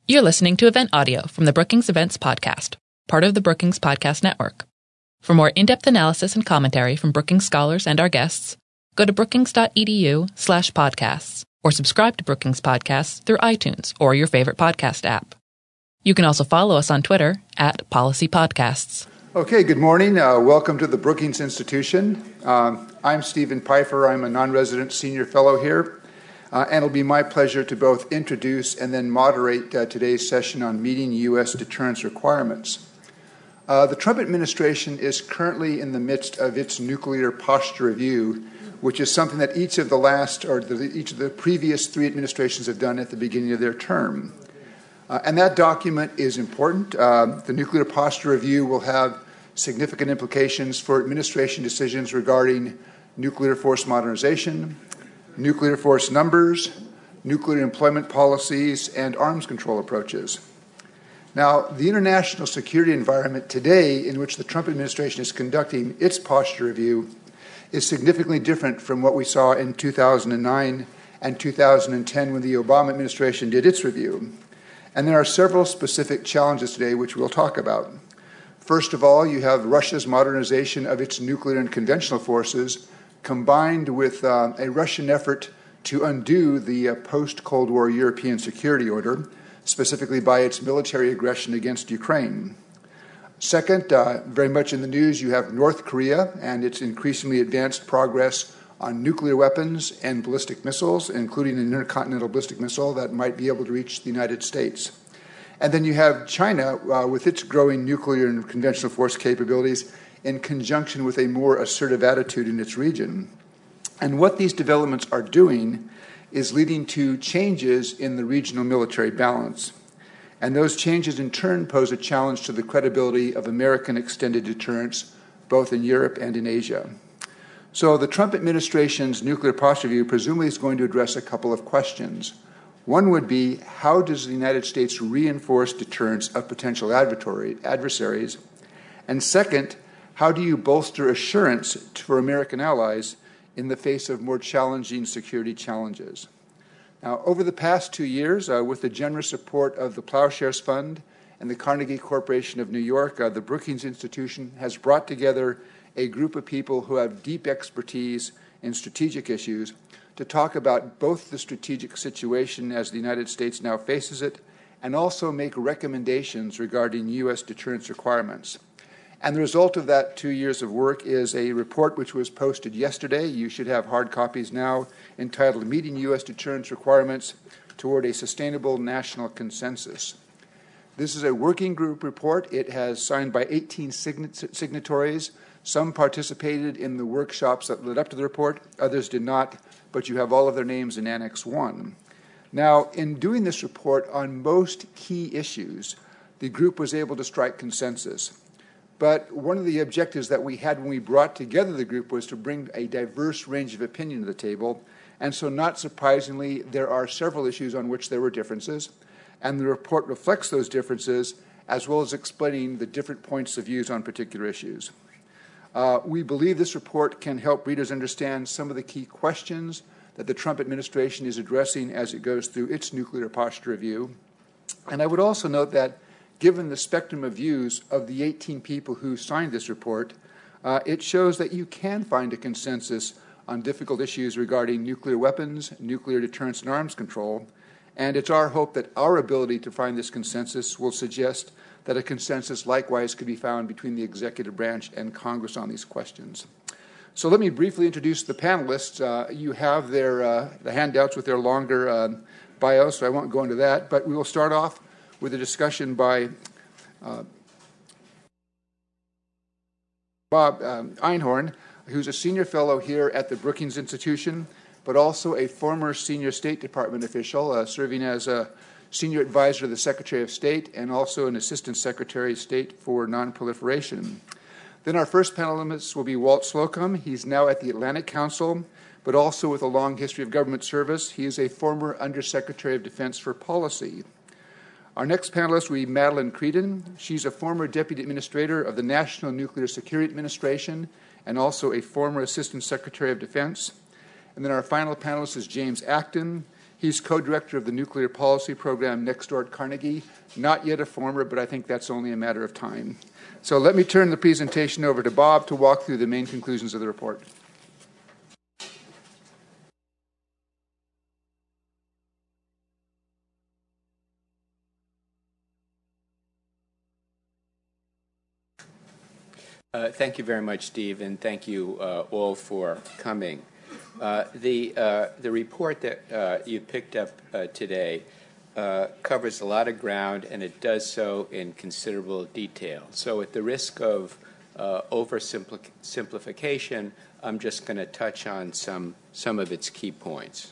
You're listening to event audio from the Brookings Events Podcast, part of the Brookings Podcast Network. For more in-depth analysis and commentary from Brookings scholars and our guests, go to brookings.edu/podcasts or subscribe to Brookings Podcasts through iTunes or your favorite podcast app. You can also follow us on Twitter @PolicyPodcasts. Okay, good morning. Welcome to the Brookings Institution. I'm Stephen Pfeiffer. I'm a non-resident senior fellow here. And it'll be my pleasure to both introduce and then moderate today's session on meeting U.S. deterrence requirements. The Trump administration is currently in the midst of its nuclear posture review, which is something that each of the previous three administrations have done at the beginning of their term. And that document is important. The nuclear posture review will have significant implications for administration decisions regarding nuclear force modernization, nuclear force numbers, nuclear employment policies, and arms control approaches. Now, the international security environment today in which the Trump administration is conducting its posture review is significantly different from what we saw in 2009 and 2010 when the Obama administration did its review. And there are several specific challenges today which we'll talk about. First of all, you have Russia's modernization of its nuclear and conventional forces combined with a Russian effort to undo the post-Cold War European security order, specifically by its military aggression against Ukraine. Second, very much in the news, you have North Korea and its increasingly advanced progress on nuclear weapons and ballistic missiles, including an intercontinental ballistic missile that might be able to reach the United States. And then you have China with its growing nuclear and conventional force capabilities in conjunction with a more assertive attitude in its region. And what these developments are doing is leading to changes in the regional military balance. And those changes in turn pose a challenge to the credibility of American extended deterrence, both in Europe and in Asia. So the Trump administration's nuclear posture review presumably is going to address a couple of questions. One would be, how does the United States reinforce deterrence of potential adversaries? And second, how do you bolster assurance for American allies in the face of more challenging security challenges? Now, over the past 2 years, with the generous support of the Plowshares Fund and the Carnegie Corporation of New York, the Brookings Institution has brought together a group of people who have deep expertise in strategic issues to talk about both the strategic situation as the United States now faces it and also make recommendations regarding U.S. deterrence requirements. And the result of that 2 years of work is a report which was posted yesterday. You should have hard copies now, entitled Meeting U.S. Deterrence Requirements Toward a Sustainable National Consensus. This is a working group report. It has signed by 18 signatories. Some participated in the workshops that led up to the report. Others did not, but you have all of their names in Annex 1. Now, in doing this report on most key issues, the group was able to strike consensus. But one of the objectives that we had when we brought together the group was to bring a diverse range of opinion to the table. And so not surprisingly, there are several issues on which there were differences. And the report reflects those differences, as well as explaining the different points of views on particular issues. We believe this report can help readers understand some of the key questions that the Trump administration is addressing as it goes through its nuclear posture review. And I would also note that given the spectrum of views of the 18 people who signed this report, it shows that you can find a consensus on difficult issues regarding nuclear weapons, nuclear deterrence, and arms control. And it's our hope that our ability to find this consensus will suggest that a consensus likewise could be found between the executive branch and Congress on these questions. So let me briefly introduce the panelists. You have the handouts with their longer bios, so I won't go into that, but we will start off with a discussion by Bob Einhorn, who's a senior fellow here at the Brookings Institution, but also a former senior State Department official, serving as a senior advisor to the Secretary of State and also an assistant Secretary of State for Nonproliferation. Then our first panelist will be Walt Slocum. He's now at the Atlantic Council, but also with a long history of government service. He is a former Undersecretary of Defense for Policy. Our next panelist will be Madeleine Creedon. She's a former Deputy Administrator of the National Nuclear Security Administration and also a former Assistant Secretary of Defense. And then our final panelist is James Acton. He's co-director of the nuclear policy program next door at Carnegie. Not yet a former, but I think that's only a matter of time. So let me turn the presentation over to Bob to walk through the main conclusions of the report. Thank you very much, Steve, and thank you all for coming. The report that you picked up today covers a lot of ground, and it does so in considerable detail. So at the risk of oversimplification, I'm just going to touch on some of its key points.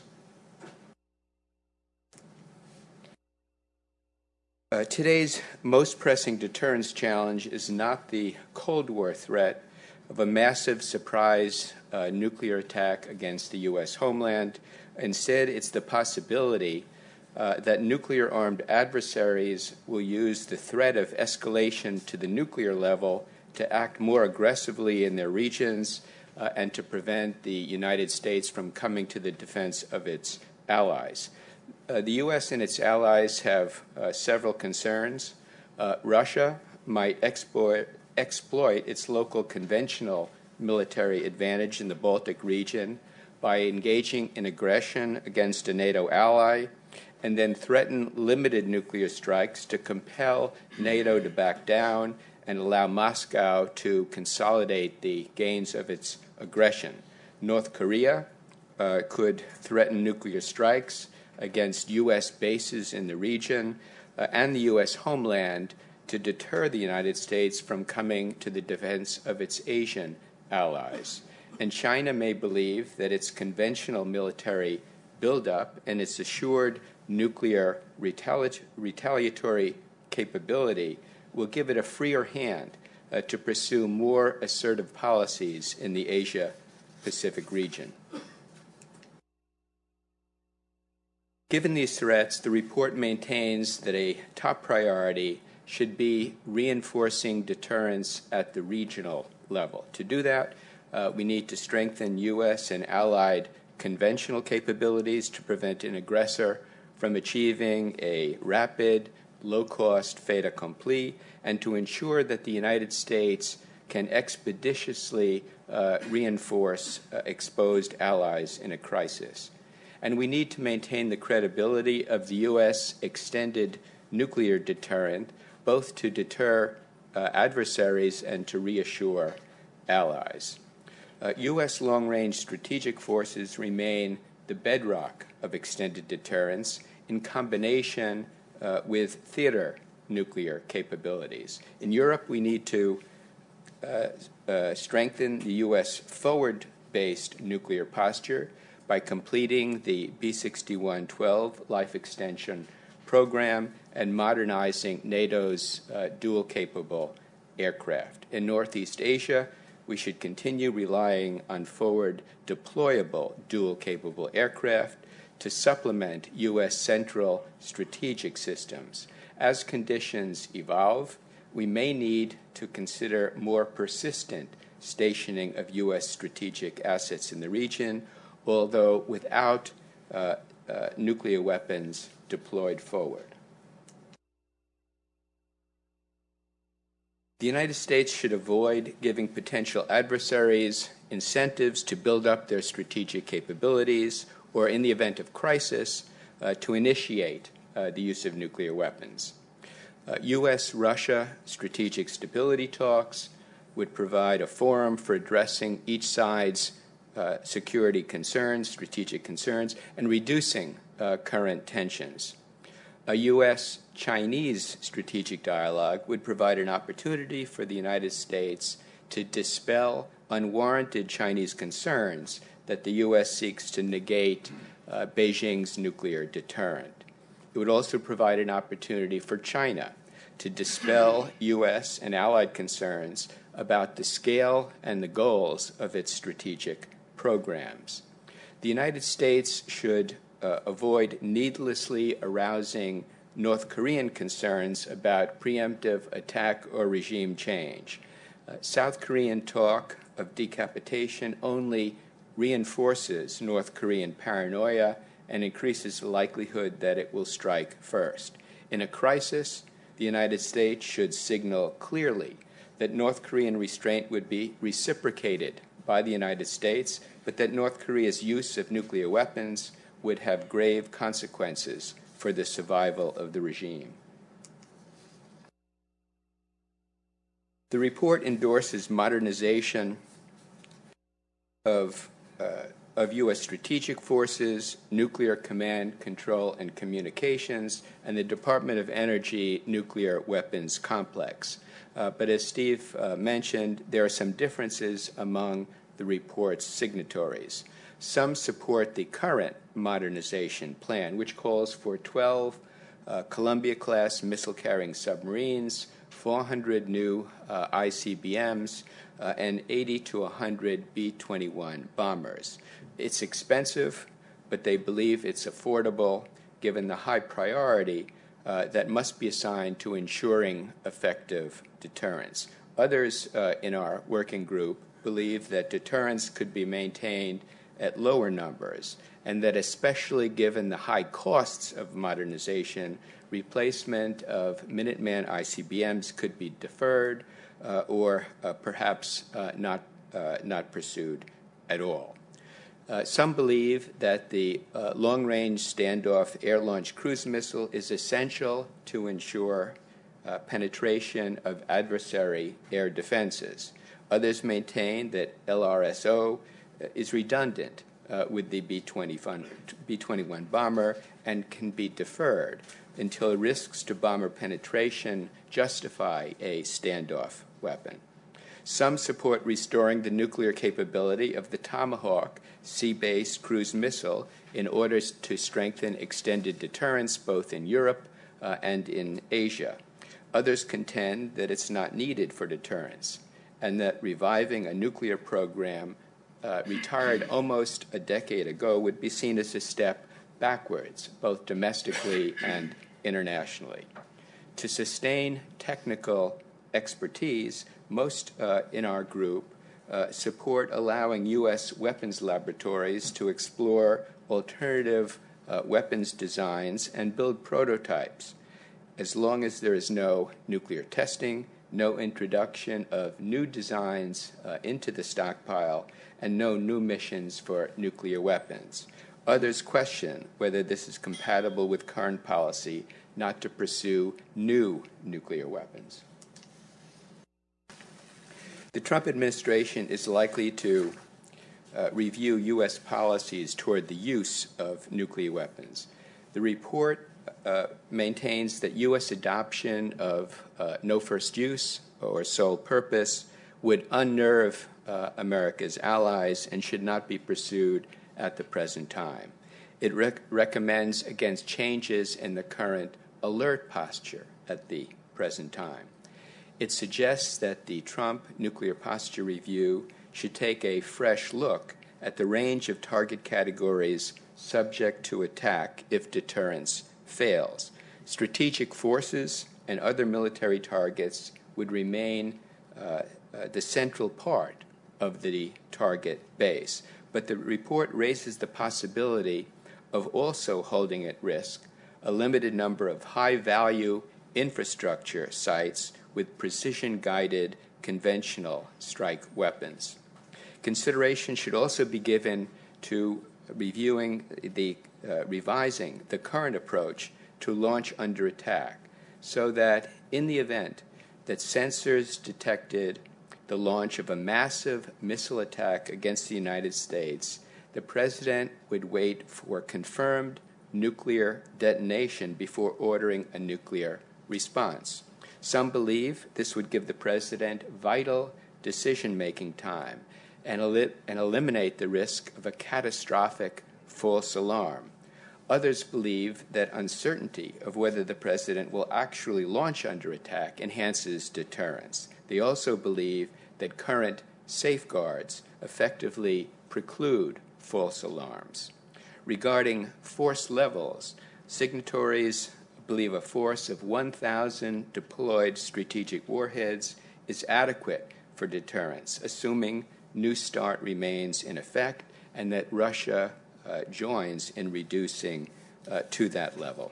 Today's most pressing deterrence challenge is not the Cold War threat of a massive surprise nuclear attack against the U.S. homeland. Instead, it's the possibility that nuclear-armed adversaries will use the threat of escalation to the nuclear level to act more aggressively in their regions and to prevent the United States from coming to the defense of its allies. The U.S. and its allies have several concerns. Russia might exploit its local conventional military advantage in the Baltic region by engaging in aggression against a NATO ally and then threaten limited nuclear strikes to compel NATO to back down and allow Moscow to consolidate the gains of its aggression. North Korea could threaten nuclear strikes against U.S. bases in the region and the U.S. homeland to deter the United States from coming to the defense of its Asian allies. And China may believe that its conventional military buildup and its assured nuclear retaliatory capability will give it a freer hand to pursue more assertive policies in the Asia-Pacific region. Given these threats, the report maintains that a top priority should be reinforcing deterrence at the regional level. To do that, we need to strengthen U.S. and allied conventional capabilities to prevent an aggressor from achieving a rapid, low-cost fait accompli, and to ensure that the United States can expeditiously reinforce exposed allies in a crisis. And we need to maintain the credibility of the U.S. extended nuclear deterrent, both to deter adversaries and to reassure allies. U.S. long-range strategic forces remain the bedrock of extended deterrence in combination with theater nuclear capabilities. In Europe, we need to strengthen the U.S. forward-based nuclear posture by completing the B-6112 life extension program and modernizing NATO's dual-capable aircraft. In Northeast Asia, we should continue relying on forward deployable dual-capable aircraft to supplement U.S. central strategic systems. As conditions evolve, we may need to consider more persistent stationing of U.S. strategic assets in the region, although without nuclear weapons deployed forward. The United States should avoid giving potential adversaries incentives to build up their strategic capabilities or, in the event of crisis, to initiate the use of nuclear weapons. U.S.-Russia strategic stability talks would provide a forum for addressing each side's security concerns, strategic concerns, and reducing current tensions. A U.S.-Chinese strategic dialogue would provide an opportunity for the United States to dispel unwarranted Chinese concerns that the U.S. seeks to negate Beijing's nuclear deterrent. It would also provide an opportunity for China to dispel U.S. and allied concerns about the scale and the goals of its strategic programs. The United States should avoid needlessly arousing North Korean concerns about preemptive attack or regime change. South Korean talk of decapitation only reinforces North Korean paranoia and increases the likelihood that it will strike first. In a crisis, the United States should signal clearly that North Korean restraint would be reciprocated by the United States, but that North Korea's use of nuclear weapons would have grave consequences for the survival of the regime. The report endorses modernization of U.S. strategic forces, nuclear command, control, and communications, and the Department of Energy nuclear weapons complex. But as Steve mentioned, there are some differences among the report's signatories. Some support the current modernization plan, which calls for 12 Columbia-class missile-carrying submarines, 400 new ICBMs, and 80 to 100 B-21 bombers. It's expensive, but they believe it's affordable given the high priority that must be assigned to ensuring effective deterrence. Others in our working group believe that deterrence could be maintained at lower numbers, and that especially given the high costs of modernization, replacement of Minuteman ICBMs could be deferred or perhaps not pursued at all. Some believe that the long-range standoff air-launched cruise missile is essential to ensure penetration of adversary air defenses. Others maintain that LRSO is redundant with the B-21 bomber and can be deferred until risks to bomber penetration justify a standoff weapon. Some support restoring the nuclear capability of the Tomahawk sea-based cruise missile in order to strengthen extended deterrence both in Europe and in Asia. Others contend that it's not needed for deterrence and that reviving a nuclear program retired almost a decade ago would be seen as a step backwards, both domestically and internationally. To sustain technical expertise, most in our group support allowing U.S. weapons laboratories to explore alternative weapons designs and build prototypes, as long as there is no nuclear testing, no introduction of new designs into the stockpile, and no new missions for nuclear weapons. Others question whether this is compatible with current policy not to pursue new nuclear weapons. The Trump administration is likely to review U.S. policies toward the use of nuclear weapons. The report maintains that U.S. adoption of no first use or sole purpose would unnerve America's allies and should not be pursued at the present time. It recommends against changes in the current alert posture at the present time. It suggests that the Trump Nuclear Posture Review should take a fresh look at the range of target categories subject to attack if deterrence fails. Strategic forces and other military targets would remain the central part of the target base. But the report raises the possibility of also holding at risk a limited number of high-value infrastructure sites with precision-guided conventional strike weapons. Consideration should also be given to revising the current approach to launch under attack, so that in the event that sensors detected the launch of a massive missile attack against the United States, the President would wait for confirmed nuclear detonation before ordering a nuclear response. Some believe this would give the President vital decision-making time and eliminate the risk of a catastrophic false alarm. Others believe that uncertainty of whether the President will actually launch under attack enhances deterrence. They also believe that current safeguards effectively preclude false alarms. Regarding force levels, signatories believe a force of 1,000 deployed strategic warheads is adequate for deterrence, assuming New START remains in effect and that Russia joins in reducing to that level.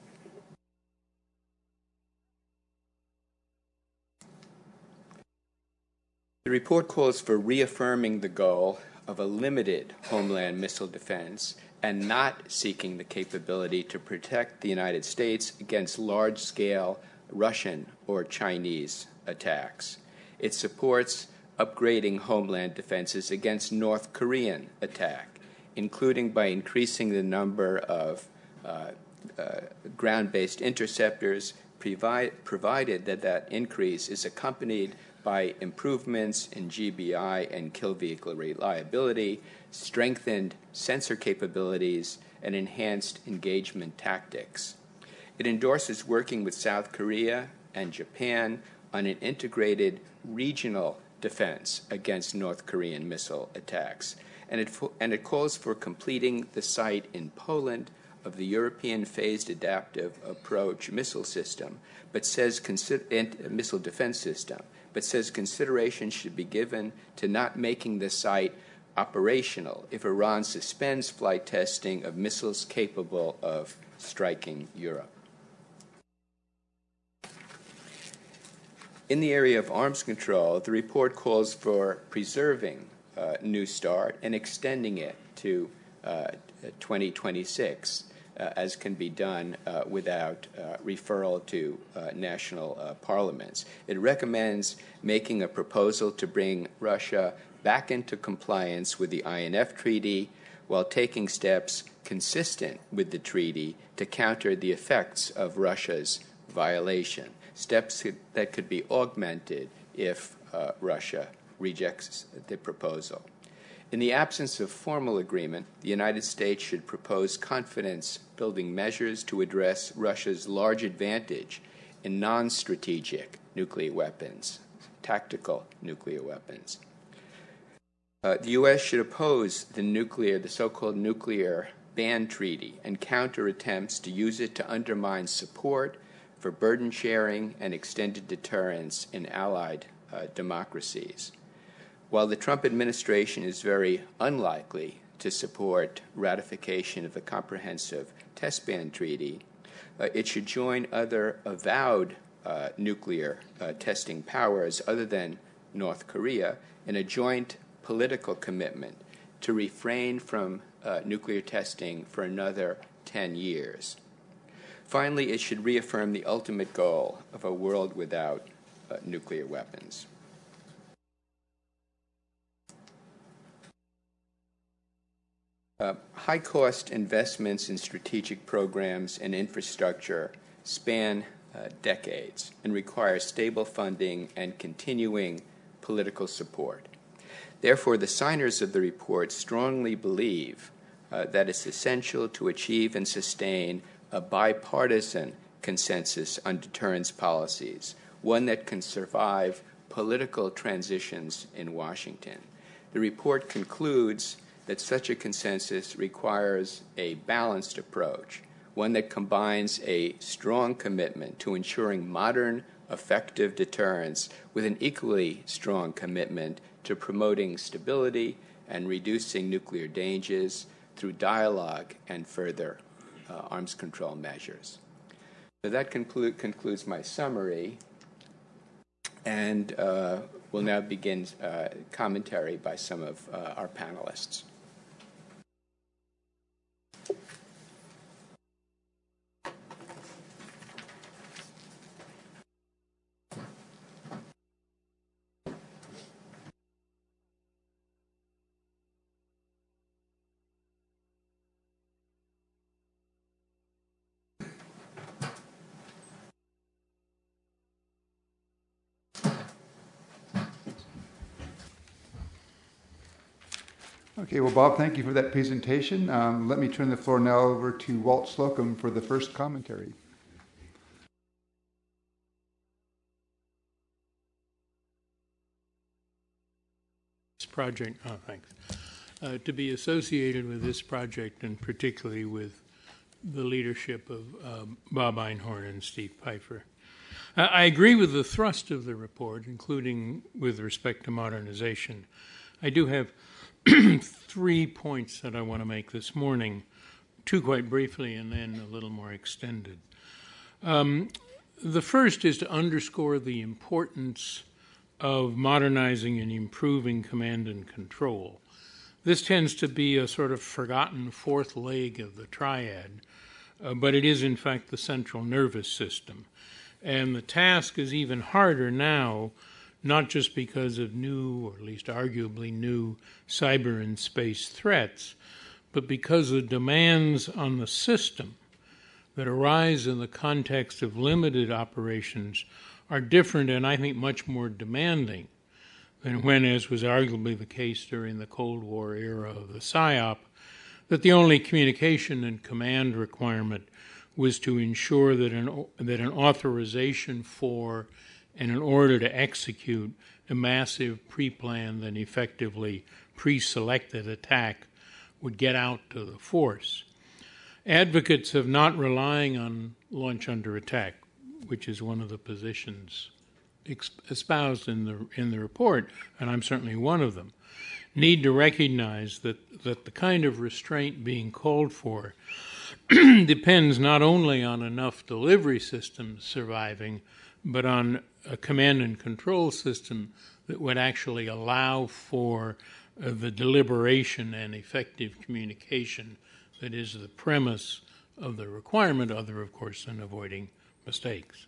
The report calls for reaffirming the goal of a limited homeland missile defense and not seeking the capability to protect the United States against large-scale Russian or Chinese attacks. It supports upgrading homeland defenses against North Korean attack, including by increasing the number of ground-based interceptors, provided that that increase is accompanied by improvements in GBI and kill vehicle reliability, strengthened sensor capabilities, and enhanced engagement tactics. It endorses working with South Korea and Japan on an integrated regional defense against North Korean missile attacks. And it calls for completing the site in Poland of the European Phased Adaptive Approach missile system, but says missile defense system, but says consideration should be given to not making the site operational if Iran suspends flight testing of missiles capable of striking Europe. In the area of arms control, the report calls for preserving New START and extending it to 2026, as can be done without referral to national parliaments. It recommends making a proposal to bring Russia back into compliance with the INF Treaty while taking steps consistent with the treaty to counter the effects of Russia's violation, steps that could be augmented if Russia rejects the proposal. In the absence of formal agreement, the United States should propose confidence-building measures to address Russia's large advantage in non-strategic nuclear weapons, tactical nuclear weapons. The U.S. should oppose the so-called nuclear ban treaty and counter attempts to use it to undermine support for burden sharing and extended deterrence in allied democracies. While the Trump administration is very unlikely to support ratification of the Comprehensive Test Ban Treaty, it should join other avowed nuclear testing powers other than North Korea in a joint political commitment to refrain from nuclear testing for another 10 years. Finally, it should reaffirm the ultimate goal of a world without nuclear weapons. High-cost investments in strategic programs and infrastructure span decades and require stable funding and continuing political support. Therefore, the signers of the report strongly believe that it's essential to achieve and sustain a bipartisan consensus on deterrence policies, one that can survive political transitions in Washington. The report concludes that such a consensus requires a balanced approach, one that combines a strong commitment to ensuring modern, effective deterrence with an equally strong commitment to promoting stability and reducing nuclear dangers through dialogue and further arms control measures. So that concludes my summary, and we'll now begin commentary by some of our panelists. Okay, well, Bob, thank you for that presentation. Let me turn the floor now over to Walt Slocum for the first commentary. This project, thanks. To be associated with this project, and particularly with the leadership of Bob Einhorn and Steve Pfeiffer. I agree with the thrust of the report, including with respect to modernization. I do have 3 points that I want to make this morning, 2 quite briefly and then a little more extended. The first is to underscore the importance of modernizing and improving command and control. This tends to be a sort of forgotten fourth leg of the triad, but it is in fact the central nervous system. And the task is even harder now, not just because of new, or at least arguably new, cyber and space threats, but because the demands on the system that arise in the context of limited operations are different and I think much more demanding than when, as was arguably the case during the Cold War era of the PSYOP, that the only communication and command requirement was to ensure that an authorization for and an order to execute a massive pre-planned and effectively pre-selected attack would get out to the force. Advocates of not relying on launch under attack, which is one of the positions espoused in the report, and I'm certainly one of them, need to recognize that the kind of restraint being called for depends not only on enough delivery systems surviving, but on a command and control system that would actually allow for the deliberation and effective communication that is the premise of the requirement, other, of course, than avoiding mistakes.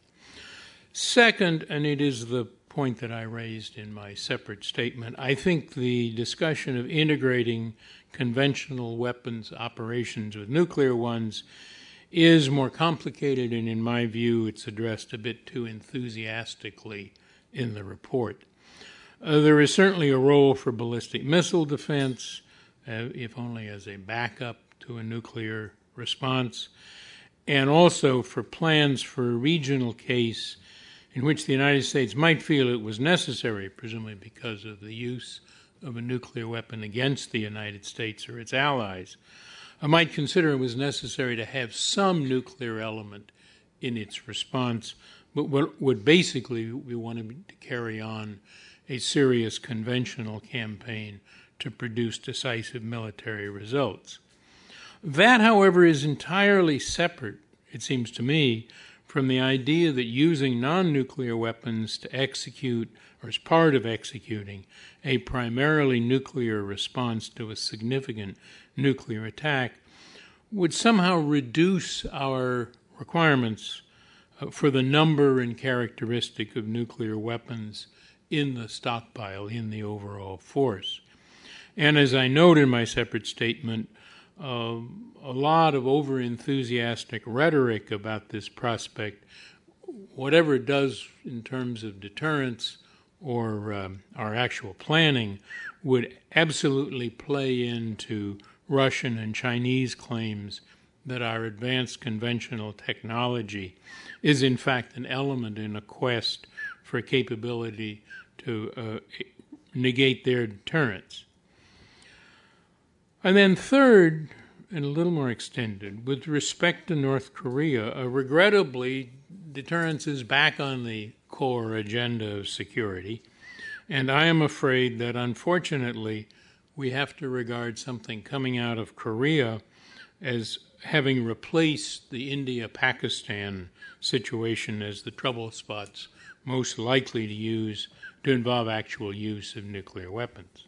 Second, and it is the point that I raised in my separate statement, I think the discussion of integrating conventional weapons operations with nuclear ones is more complicated, and in my view, it's addressed a bit too enthusiastically in the report. There is certainly a role for ballistic missile defense, if only as a backup to a nuclear response, and also for plans for a regional case in which the United States might feel it was necessary, presumably because of the use of a nuclear weapon against the United States or its allies, might consider it was necessary to have some nuclear element in its response, but would basically we wanted to carry on a serious conventional campaign to produce decisive military results. That, however, is entirely separate, it seems to me, from the idea that using non-nuclear weapons to execute, or as part of executing, a primarily nuclear response to a significant nuclear attack would somehow reduce our requirements for the number and characteristic of nuclear weapons in the stockpile, in the overall force. And as I note in my separate statement, a lot of over-enthusiastic rhetoric about this prospect, whatever it does in terms of deterrence or our actual planning, would absolutely play into Russian and Chinese claims that our advanced conventional technology is in fact an element in a quest for capability to negate their deterrence. And then third, and a little more extended, with respect to North Korea, regrettably, deterrence is back on the core agenda of security, and I am afraid that unfortunately we have to regard something coming out of Korea as having replaced the India-Pakistan situation as the trouble spots most likely to involve actual use of nuclear weapons.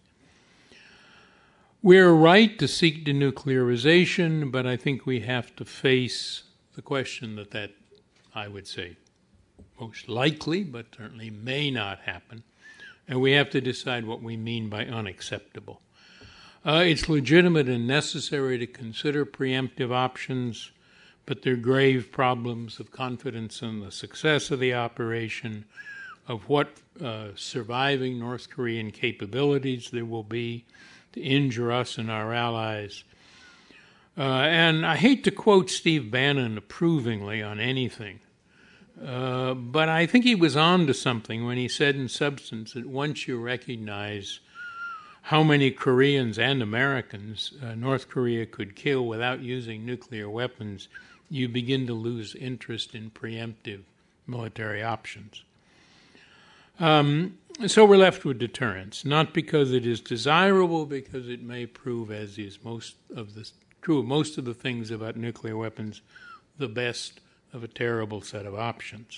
We're right to seek denuclearization, but I think we have to face the question that I would say, most likely, but certainly may not happen, and we have to decide what we mean by unacceptable. It's legitimate and necessary to consider preemptive options, but there are grave problems of confidence in the success of the operation, of what surviving North Korean capabilities there will be to injure us and our allies. And I hate to quote Steve Bannon approvingly on anything, but I think he was on to something when he said in substance that once you recognize how many Koreans and Americans North Korea could kill without using nuclear weapons, you begin to lose interest in preemptive military options. So we're left with deterrence, not because it is desirable, because it may prove, as is true of most of the things about nuclear weapons, the best of a terrible set of options.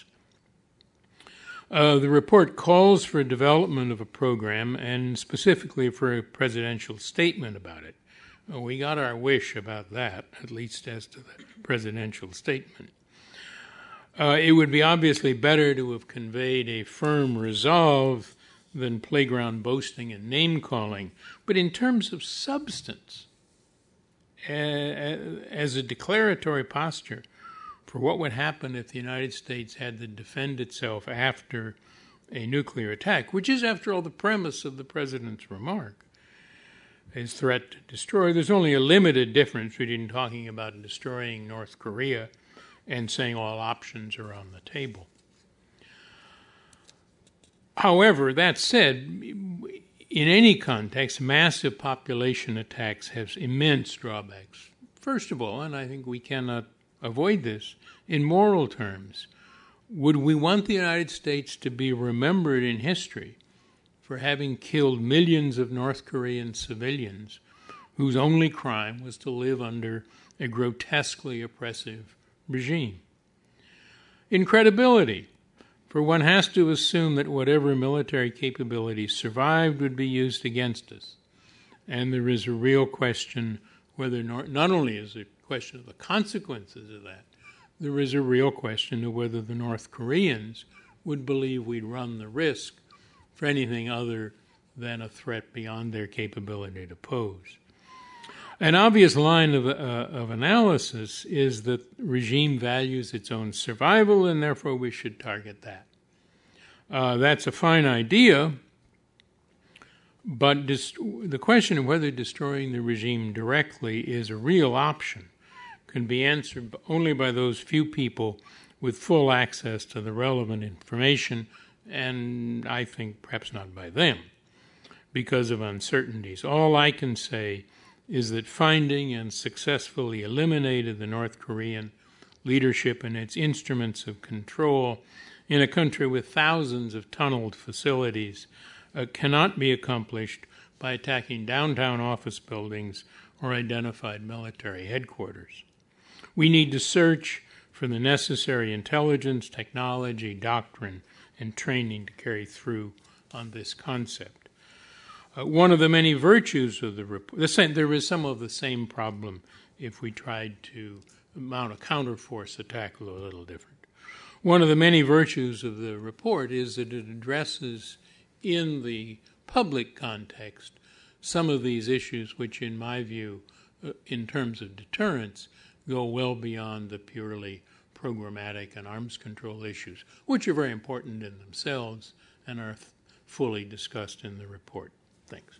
The report calls for development of a program and specifically for a presidential statement about it. We got our wish about that, at least as to the presidential statement. It would be obviously better to have conveyed a firm resolve than playground boasting and name-calling. But in terms of substance, as a declaratory posture for what would happen if the United States had to defend itself after a nuclear attack, which is, after all, the premise of the president's remark, his threat to destroy. There's only a limited difference between talking about destroying North Korea and saying all options are on the table. However, that said, in any context, massive population attacks have immense drawbacks. First of all, and I think we cannot avoid this, in moral terms, would we want the United States to be remembered in history for having killed millions of North Korean civilians whose only crime was to live under a grotesquely oppressive regime? In credibility, for one has to assume that whatever military capabilities survived would be used against us. And there is a real question whether, not only is it a question of the consequences of that, there is a real question of whether the North Koreans would believe we'd run the risk for anything other than a threat beyond their capability to pose. An obvious line of analysis is that regime values its own survival, and therefore we should target that. That's a fine idea, but the question of whether destroying the regime directly is a real option can be answered only by those few people with full access to the relevant information, and I think perhaps not by them, because of uncertainties. All I can say is that finding and successfully eliminated the North Korean leadership and its instruments of control in a country with thousands of tunneled facilities cannot be accomplished by attacking downtown office buildings or identified military headquarters. We need to search for the necessary intelligence, technology, doctrine, and training to carry through on this concept. One of the many virtues of the report, there is some of the same problem if we tried to mount a counterforce attack, a little different. One of the many virtues of the report is that it addresses in the public context some of these issues which, in my view, in terms of deterrence, go well beyond the purely programmatic and arms control issues, which are very important in themselves and are fully discussed in the report. Thanks.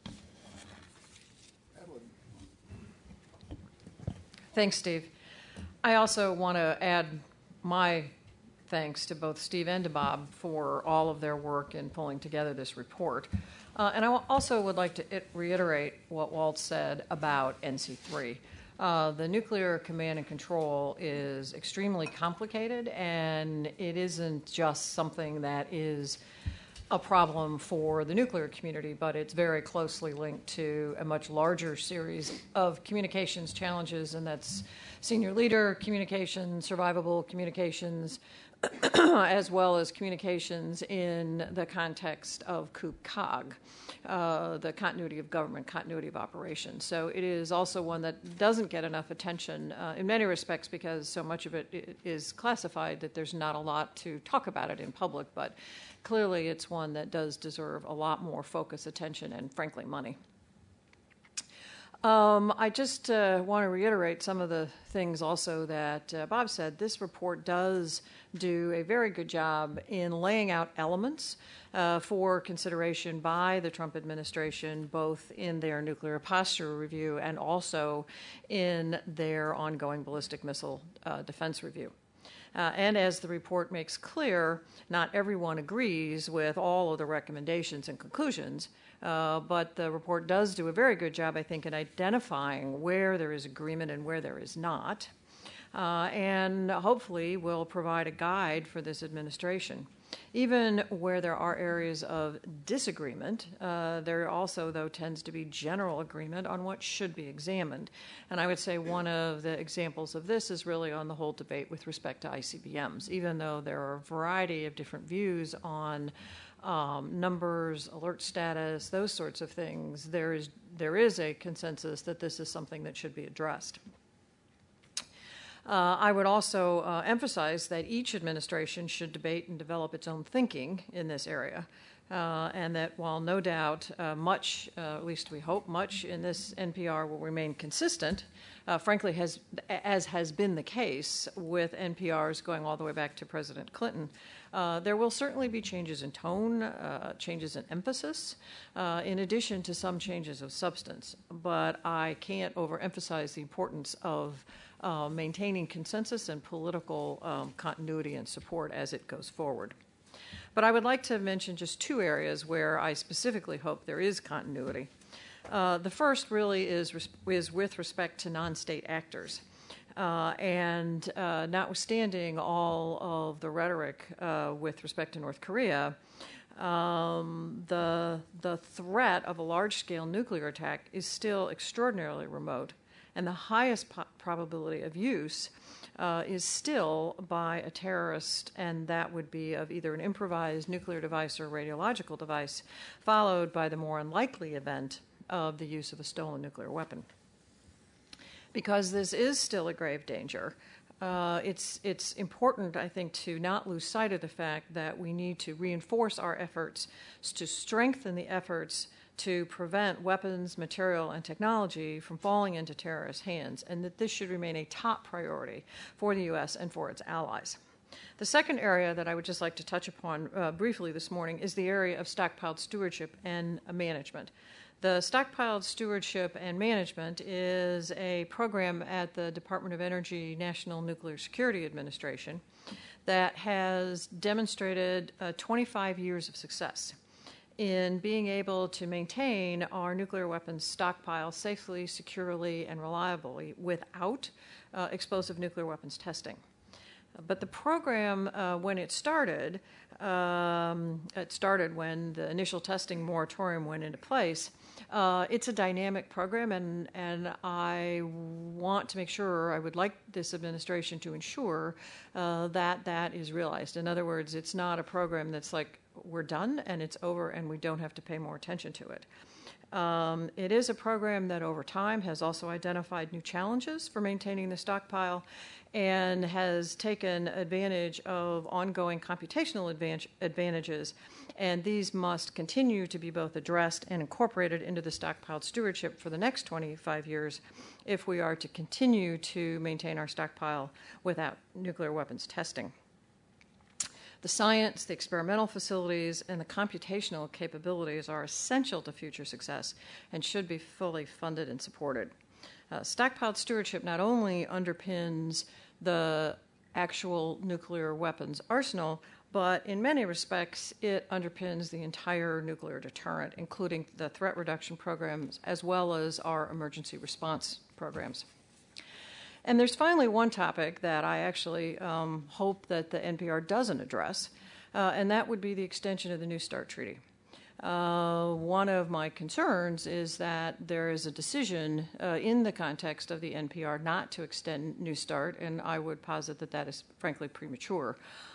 Thanks, Steve. I also want to add my thanks to both Steve and to Bob for all of their work in pulling together this report. And I also would like to reiterate what Walt said about NC3. The nuclear command and control is extremely complicated, and it isn't just something that is a problem for the nuclear community, but it's very closely linked to a much larger series of communications challenges, and that's senior leader communications, survivable communications, as well as communications in the context of COOP-COG, the continuity of government, continuity of operations. So it is also one that doesn't get enough attention in many respects because so much of it is classified that there's not a lot to talk about it in public, but clearly it's one that does deserve a lot more focus, attention, and frankly, money. I just want to reiterate some of the things also that Bob said. This report does do a very good job in laying out elements for consideration by the Trump administration, both in their nuclear posture review and also in their ongoing ballistic missile defense review. And as the report makes clear, not everyone agrees with all of the recommendations and conclusions, but the report does do a very good job, I think, in identifying where there is agreement and where there is not, and hopefully will provide a guide for this administration. Even where there are areas of disagreement, there also, though, tends to be general agreement on what should be examined. And I would say one of the examples of this is really on the whole debate with respect to ICBMs. Even though there are a variety of different views on numbers, alert status, those sorts of things, there is a consensus that this is something that should be addressed. I would also emphasize that each administration should debate and develop its own thinking in this area, and that while no doubt much, at least we hope much, in this NPR will remain consistent, frankly, as has been the case with NPRs going all the way back to President Clinton, there will certainly be changes in tone, changes in emphasis, in addition to some changes of substance. But I can't overemphasize the importance of maintaining consensus and political continuity and support as it goes forward. But I would like to mention just two areas where I specifically hope there is continuity. The first really is with respect to non-state actors. And notwithstanding all of the rhetoric with respect to North Korea, the threat of a large-scale nuclear attack is still extraordinarily remote, and the highest probability of use is still by a terrorist, and that would be of either an improvised nuclear device or radiological device, followed by the more unlikely event of the use of a stolen nuclear weapon. Because this is still a grave danger, it's important, I think, to not lose sight of the fact that we need to reinforce our efforts to strengthen the efforts to prevent weapons, material, and technology from falling into terrorist hands, and that this should remain a top priority for the U.S. and for its allies. The second area that I would just like to touch upon briefly this morning is the area of stockpiled stewardship and management. The Stockpiled Stewardship and Management is a program at the Department of Energy National Nuclear Security Administration that has demonstrated 25 years of success in being able to maintain our nuclear weapons stockpile safely, securely, and reliably without explosive nuclear weapons testing. But the program, when it started when the initial testing moratorium went into place. It's a dynamic program, and I want to make sure, I would like this administration to ensure that that is realized. In other words, it's not a program that's like, we're done and it's over and we don't have to pay more attention to it. It is a program that over time has also identified new challenges for maintaining the stockpile and has taken advantage of ongoing computational advantages, and these must continue to be both addressed and incorporated into the stockpiled stewardship for the next 25 years if we are to continue to maintain our stockpile without nuclear weapons testing. The science, the experimental facilities, and the computational capabilities are essential to future success and should be fully funded and supported. Stockpiled stewardship not only underpins the actual nuclear weapons arsenal, but in many respects, it underpins the entire nuclear deterrent, including the threat reduction programs as well as our emergency response programs. And there's finally one topic that I actually hope that the NPR doesn't address, and that would be the extension of the New START Treaty. One of my concerns is that there is a decision in the context of the NPR not to extend New START, and I would posit that that is frankly premature.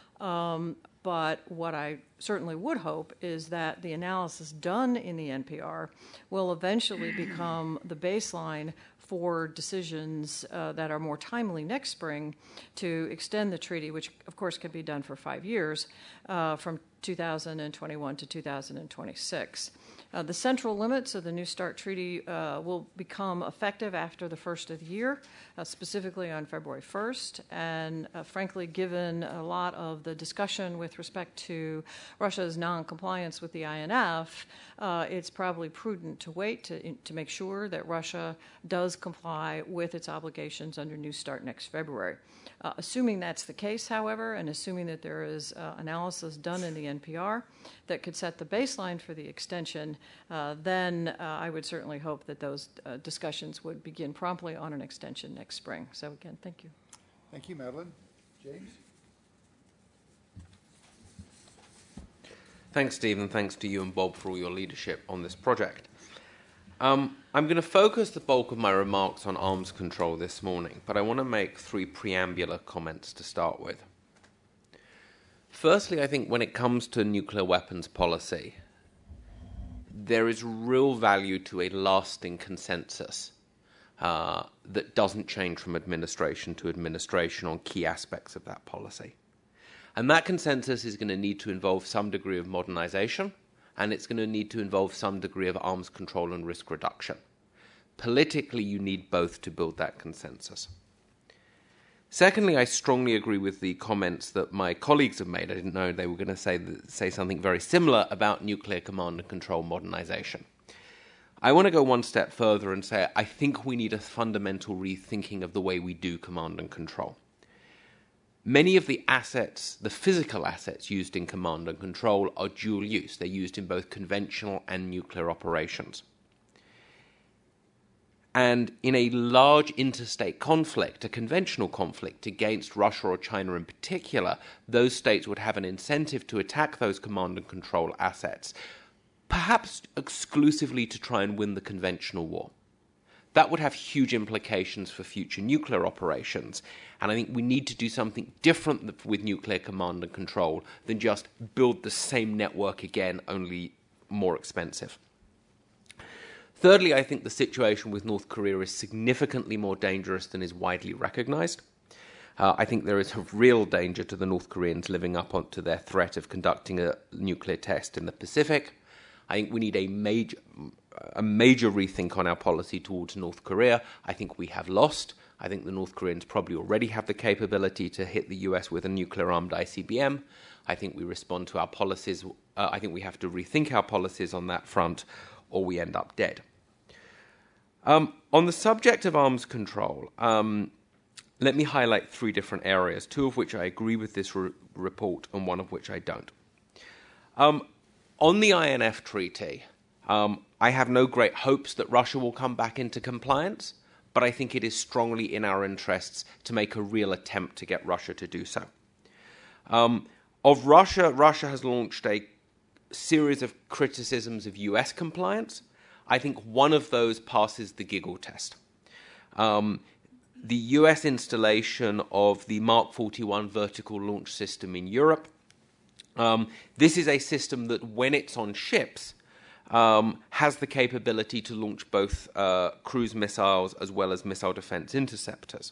But what I certainly would hope is that the analysis done in the NPR will eventually become the baseline for decisions that are more timely next spring to extend the treaty, which of course can be done for 5 years, from 2021 to 2026. The central limits of the New START Treaty will become effective after the first of the year, specifically on February 1st. And frankly, given a lot of the discussion with respect to Russia's non-compliance with the INF, it's probably prudent to wait to make sure that Russia does comply with its obligations under New START next February. Assuming that's the case, however, and assuming that there is analysis done in the NPR that could set the baseline for the extension, then I would certainly hope that those discussions would begin promptly on an extension next spring. So again, thank you. Thank you, Madeline. James? Thanks, Steve, and thanks to you and Bob for all your leadership on this project. I'm going to focus the bulk of my remarks on arms control this morning, but I want to make 3 preambular comments to start with. Firstly, I think when it comes to nuclear weapons policy, there is real value to a lasting consensus that doesn't change from administration to administration on key aspects of that policy. And that consensus is going to need to involve some degree of modernization, and it's going to need to involve some degree of arms control and risk reduction. Politically, you need both to build that consensus. Secondly, I strongly agree with the comments that my colleagues have made. I didn't know they were going to say something very similar about nuclear command and control modernization. I want to go one step further and say I think we need a fundamental rethinking of the way we do command and control. Many of the assets, the physical assets used in command and control, are dual use. They're used in both conventional and nuclear operations. And in a large interstate conflict, a conventional conflict against Russia or China in particular, those states would have an incentive to attack those command and control assets, perhaps exclusively to try and win the conventional war. That would have huge implications for future nuclear operations. And I think we need to do something different with nuclear command and control than just build the same network again, only more expensive. Thirdly, I think the situation with North Korea is significantly more dangerous than is widely recognized. I think there is a real danger to the North Koreans living up to their threat of conducting a nuclear test in the Pacific. I think we need a major rethink on our policy towards North Korea. I think we have lost. I think the North Koreans probably already have the capability to hit the US with a nuclear-armed ICBM. I think we respond to our policies. I think we have to rethink our policies on that front, or we end up dead. On the subject of arms control, let me highlight 3 different areas, 2 of which I agree with this report and 1 of which I don't. On the INF Treaty, I have no great hopes that Russia will come back into compliance, but I think it is strongly in our interests to make a real attempt to get Russia to do so. Of Russia, Russia has launched a series of criticisms of US compliance. I think one of those passes the giggle test. The US installation of the Mark 41 vertical launch system in Europe. This is a system that, when it's on ships, has the capability to launch both cruise missiles as well as missile defense interceptors.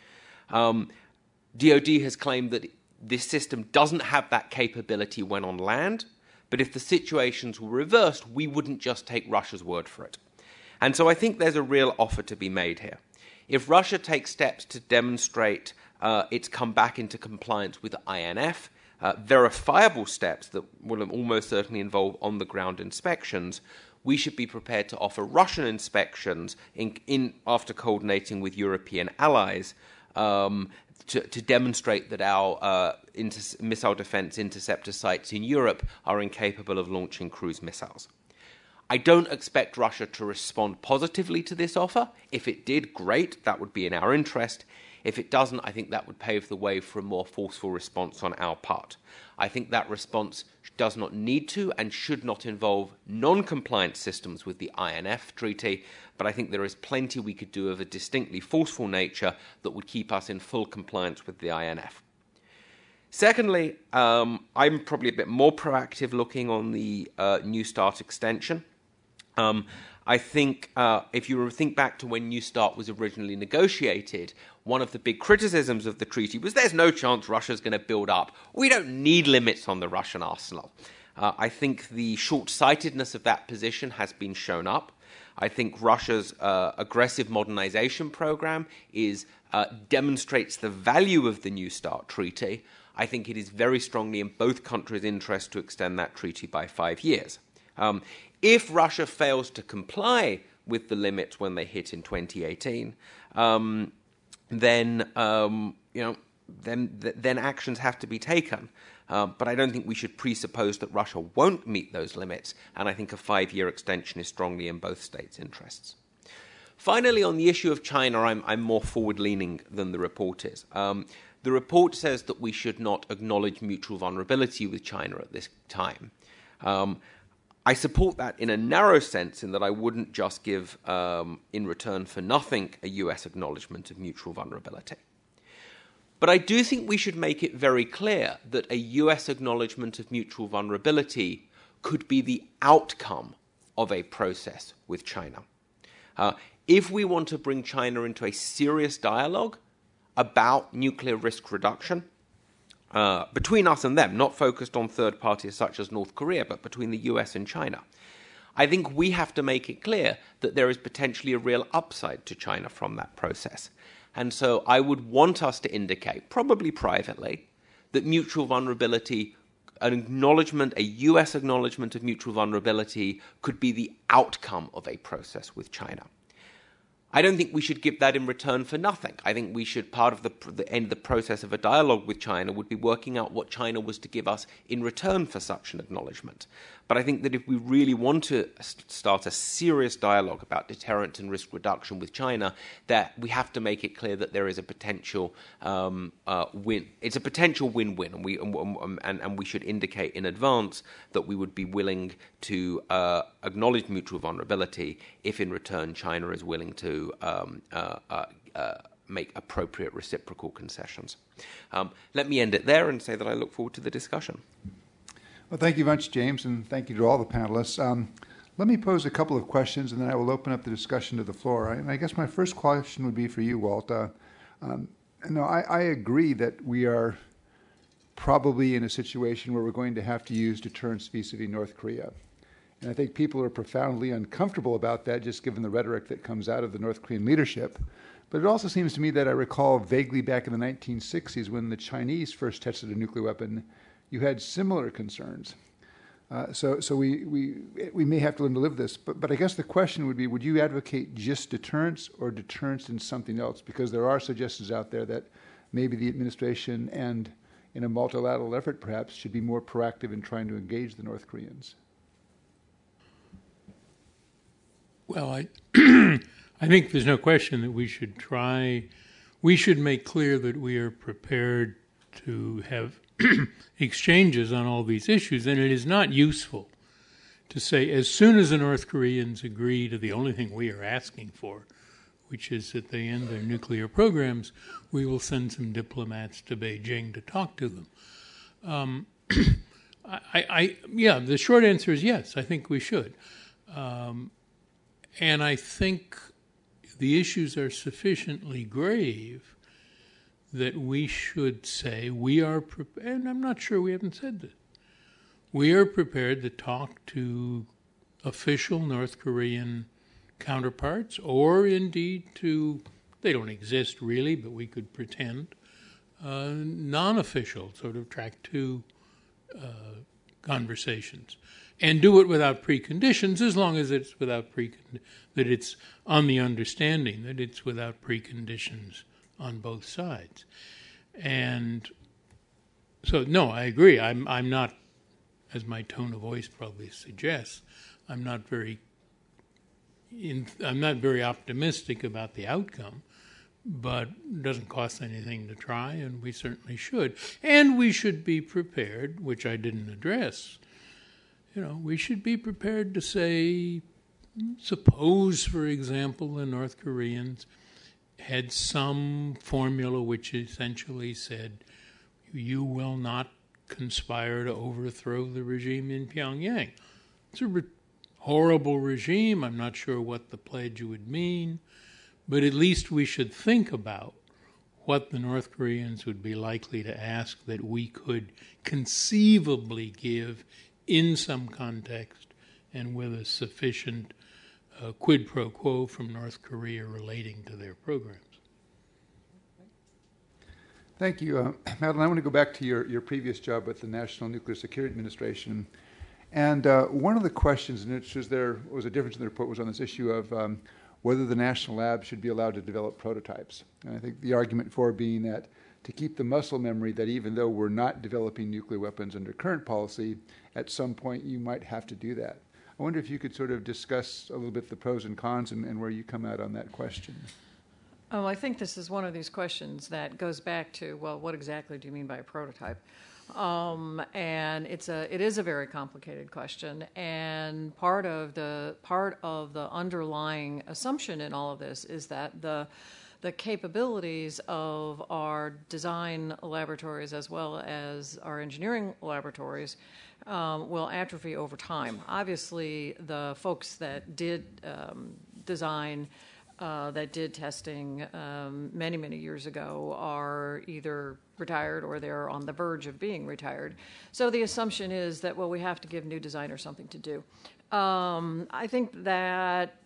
DoD has claimed that this system doesn't have that capability when on land, but if the situations were reversed, we wouldn't just take Russia's word for it. And so I think there's a real offer to be made here. If Russia takes steps to demonstrate its come back into compliance with the INF, verifiable steps that will almost certainly involve on-the-ground inspections, we should be prepared to offer Russian inspections after coordinating with European allies to demonstrate that our missile defense interceptor sites in Europe are incapable of launching cruise missiles. I don't expect Russia to respond positively to this offer. If it did, great, that would be in our interest. If it doesn't, I think that would pave the way for a more forceful response on our part. I think that response does not need to and should not involve non-compliant systems with the INF Treaty, but I think there is plenty we could do of a distinctly forceful nature that would keep us in full compliance with the INF. Secondly, I'm probably a bit more proactive looking on the New START extension. I think if you think back to when New START was originally negotiated, one of the big criticisms of the treaty was there's no chance Russia's going to build up. We don't need limits on the Russian arsenal. I think the short-sightedness of that position has been shown up. I think Russia's aggressive modernization program demonstrates the value of the New START treaty. I think it is very strongly in both countries' interest to extend that treaty by 5 years. If Russia fails to comply with the limits when they hit in 2018, then actions have to be taken. But I don't think we should presuppose that Russia won't meet those limits, and I think a 5-year extension is strongly in both states' interests. Finally, on the issue of China, I'm more forward-leaning than the report is. The report says that we should not acknowledge mutual vulnerability with China at this time. I support that in a narrow sense in that I wouldn't just give, in return for nothing, a US acknowledgement of mutual vulnerability. But I do think we should make it very clear that a US acknowledgement of mutual vulnerability could be the outcome of a process with China. If we want to bring China into a serious dialogue about nuclear risk reduction, between us and them, not focused on third parties such as North Korea, but between the US and China, I think we have to make it clear that there is potentially a real upside to China from that process. And so I would want us to indicate, probably privately, that mutual vulnerability, a US acknowledgement of mutual vulnerability could be the outcome of a process with China. I don't think we should give that in return for nothing. I think we should, part of the end of the process of a dialogue with China would be working out what China was to give us in return for such an acknowledgement. But I think that if we really want to start a serious dialogue about deterrent and risk reduction with China, that we have to make it clear that there is a potential win. It's a potential win-win, and we should indicate in advance that we would be willing to acknowledge mutual vulnerability if, in return, China is willing to make appropriate reciprocal concessions. Let me end it there and say that I look forward to the discussion. Well, thank you much, James, and thank you to all the panelists. Let me pose a couple of questions, and then I will open up the discussion to the floor. I guess my first question would be for you, Walt. I agree that we are probably in a situation where we're going to have to use deterrence vis-a-vis North Korea. And I think people are profoundly uncomfortable about that, just given the rhetoric that comes out of the North Korean leadership. But it also seems to me that I recall vaguely back in the 1960s when the Chinese first tested a nuclear weapon, you had similar concerns. So we may have to learn to live this. But I guess the question would be, would you advocate just deterrence or deterrence in something else? Because there are suggestions out there that maybe the administration and in a multilateral effort perhaps should be more proactive in trying to engage the North Koreans. Well, I think there's no question that we should make clear that we are prepared to have exchanges on all these issues, and it is not useful to say as soon as the North Koreans agree to the only thing we are asking for, which is that they end their nuclear programs, we will send some diplomats to Beijing to talk to them. The short answer is yes, I think we should. And I think the issues are sufficiently grave that we should say we are prepared, and I'm not sure we haven't said this, we are prepared to talk to official North Korean counterparts, or indeed to, they don't exist really, but we could pretend, non-official sort of track 2 conversations. And do it without preconditions, as long as it's without that it's on the understanding that it's without preconditions on both sides. And so, no, I agree. I'm not, as my tone of voice probably suggests, I'm not very optimistic about the outcome, but it doesn't cost anything to try, and we certainly should. And we should be prepared, which I didn't address. We should be prepared to say, suppose, for example, the North Koreans had some formula which essentially said, you will not conspire to overthrow the regime in Pyongyang. It's a horrible regime. I'm not sure what the pledge would mean, but at least we should think about what the North Koreans would be likely to ask that we could conceivably give in some context and with a sufficient quid pro quo from North Korea relating to their programs. Thank you. Madeline, I want to go back to your previous job with the National Nuclear Security Administration. And one of the questions, and there was a difference in the report, was on this issue of whether the national labs should be allowed to develop prototypes. And I think the argument for being that to keep the muscle memory that even though we're not developing nuclear weapons under current policy, at some point you might have to do that. I wonder if you could sort of discuss a little bit the pros and cons and where you come out on that question. Oh, I think this is one of these questions that goes back to, well, what exactly do you mean by a prototype? And it is a very complicated question. And part of the underlying assumption in all of this is that the capabilities of our design laboratories as well as our engineering laboratories will atrophy over time. Obviously, the folks that did design, that did testing many, many years ago are either retired or they're on the verge of being retired. So the assumption is that, well, we have to give new designers something to do. I think that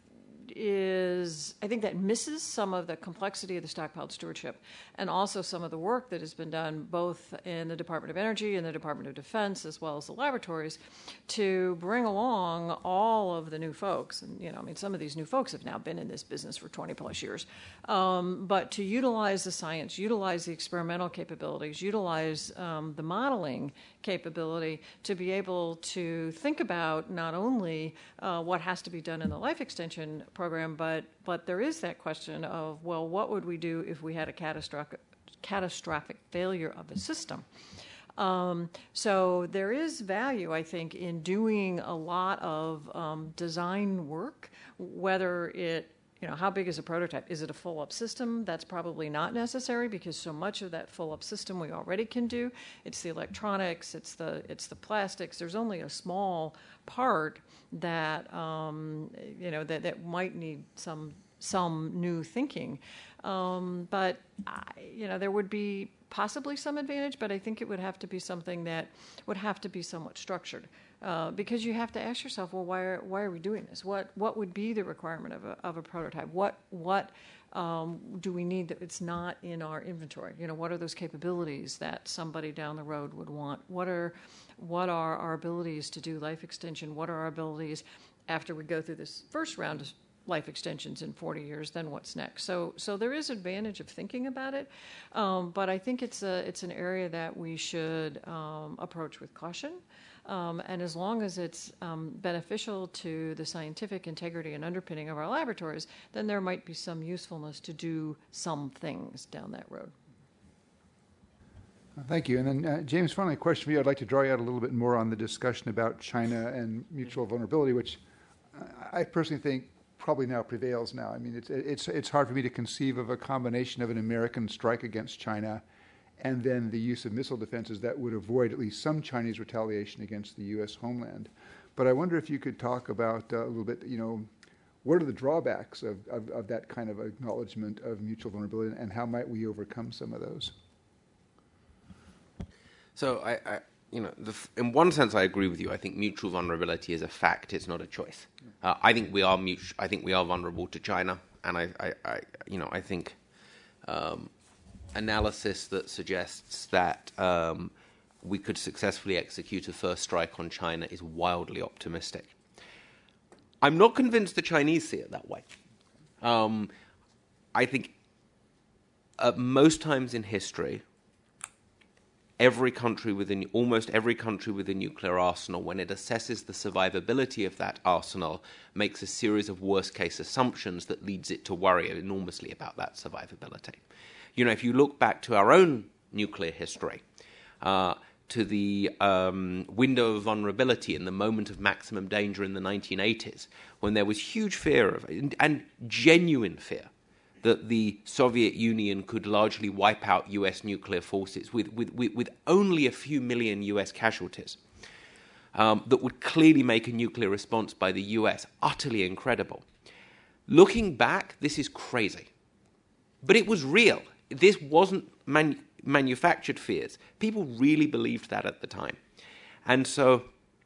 misses some of the complexity of the stockpiled stewardship and also some of the work that has been done both in the Department of Energy and the Department of Defense as well as the laboratories to bring along all of the new folks. And, some of these new folks have now been in this business for 20 plus years. But to utilize the science, utilize the experimental capabilities, utilize the modeling capability to be able to think about not only what has to be done in the life extension program, but there is that question of, well, what would we do if we had a catastrophic failure of the system? So there is value, I think, in doing a lot of design work, whether it, how big is a prototype? Is it a full-up system? That's probably not necessary because so much of that full-up system we already can do. It's the electronics, it's the plastics. There's only a small part that that might need some new thinking. But there would be possibly some advantage, but I think it would have to be something that would have to be somewhat structured. Because you have to ask yourself, well, why are we doing this? What would be the requirement of a prototype? What do we need that it's not in our inventory? What are those capabilities that somebody down the road would want? What are our abilities to do life extension? What are our abilities after we go through this first round of life extensions in 40 years? Then what's next? So there is advantage of thinking about it, but I think it's an area that we should approach with caution. And as long as it's beneficial to the scientific integrity and underpinning of our laboratories, then there might be some usefulness to do some things down that road. Thank you. And then, James, finally, a question for you. I'd like to draw you out a little bit more on the discussion about China and mutual vulnerability, which I personally think probably now prevails now. I mean, it's hard for me to conceive of a combination of an American strike against China and then the use of missile defenses that would avoid at least some Chinese retaliation against the U.S. homeland. But I wonder if you could talk about a little bit, what are the drawbacks of that kind of acknowledgement of mutual vulnerability, and how might we overcome some of those? So in one sense, I agree with you. I think mutual vulnerability is a fact; it's not a choice. I think we are vulnerable to China, and I think analysis that suggests that we could successfully execute a first strike on China is wildly optimistic. I'm not convinced the Chinese see it that way. I think at most times in history, almost every country with a nuclear arsenal, when it assesses the survivability of that arsenal, makes a series of worst-case assumptions that leads it to worry enormously about that survivability. If you look back to our own nuclear history, to the window of vulnerability in the moment of maximum danger in the 1980s, when there was huge fear and genuine fear that the Soviet Union could largely wipe out U.S. nuclear forces with only a few million U.S. casualties, that would clearly make a nuclear response by the U.S. utterly incredible. Looking back, this is crazy. But it was real. This wasn't manufactured fears. People really believed that at the time. And so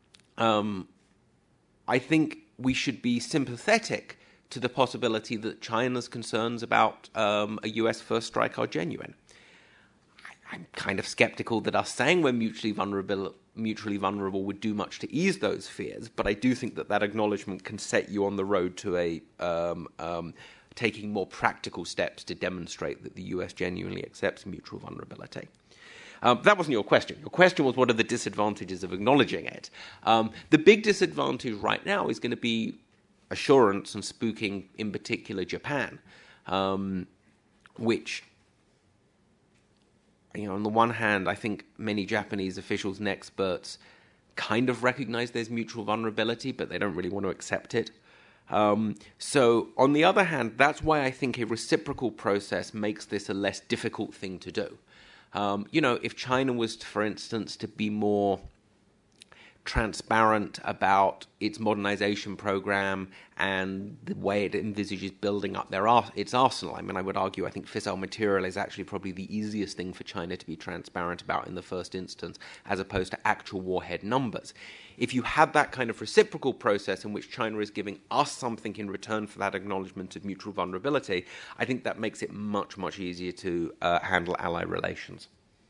I think we should be sympathetic to the possibility that China's concerns about a U.S. first strike are genuine. I'm kind of skeptical that us saying we're mutually vulnerable would do much to ease those fears, but I do think that acknowledgement can set you on the road to taking more practical steps to demonstrate that the U.S. genuinely accepts mutual vulnerability. That wasn't your question. Your question was, what are the disadvantages of acknowledging it? The big disadvantage right now is going to be assurance and spooking, in particular Japan, which on the one hand, I think many Japanese officials and experts kind of recognize there's mutual vulnerability, but they don't really want to accept it. So on the other hand, that's why I think a reciprocal process makes this a less difficult thing to do. If China was, for instance, to be more transparent about its modernization program and the way it envisages building up its arsenal. I mean, I would argue, I think fissile material is actually probably the easiest thing for China to be transparent about in the first instance, as opposed to actual warhead numbers. If you have that kind of reciprocal process in which China is giving us something in return for that acknowledgement of mutual vulnerability, I think that makes it much, much easier to handle ally relations.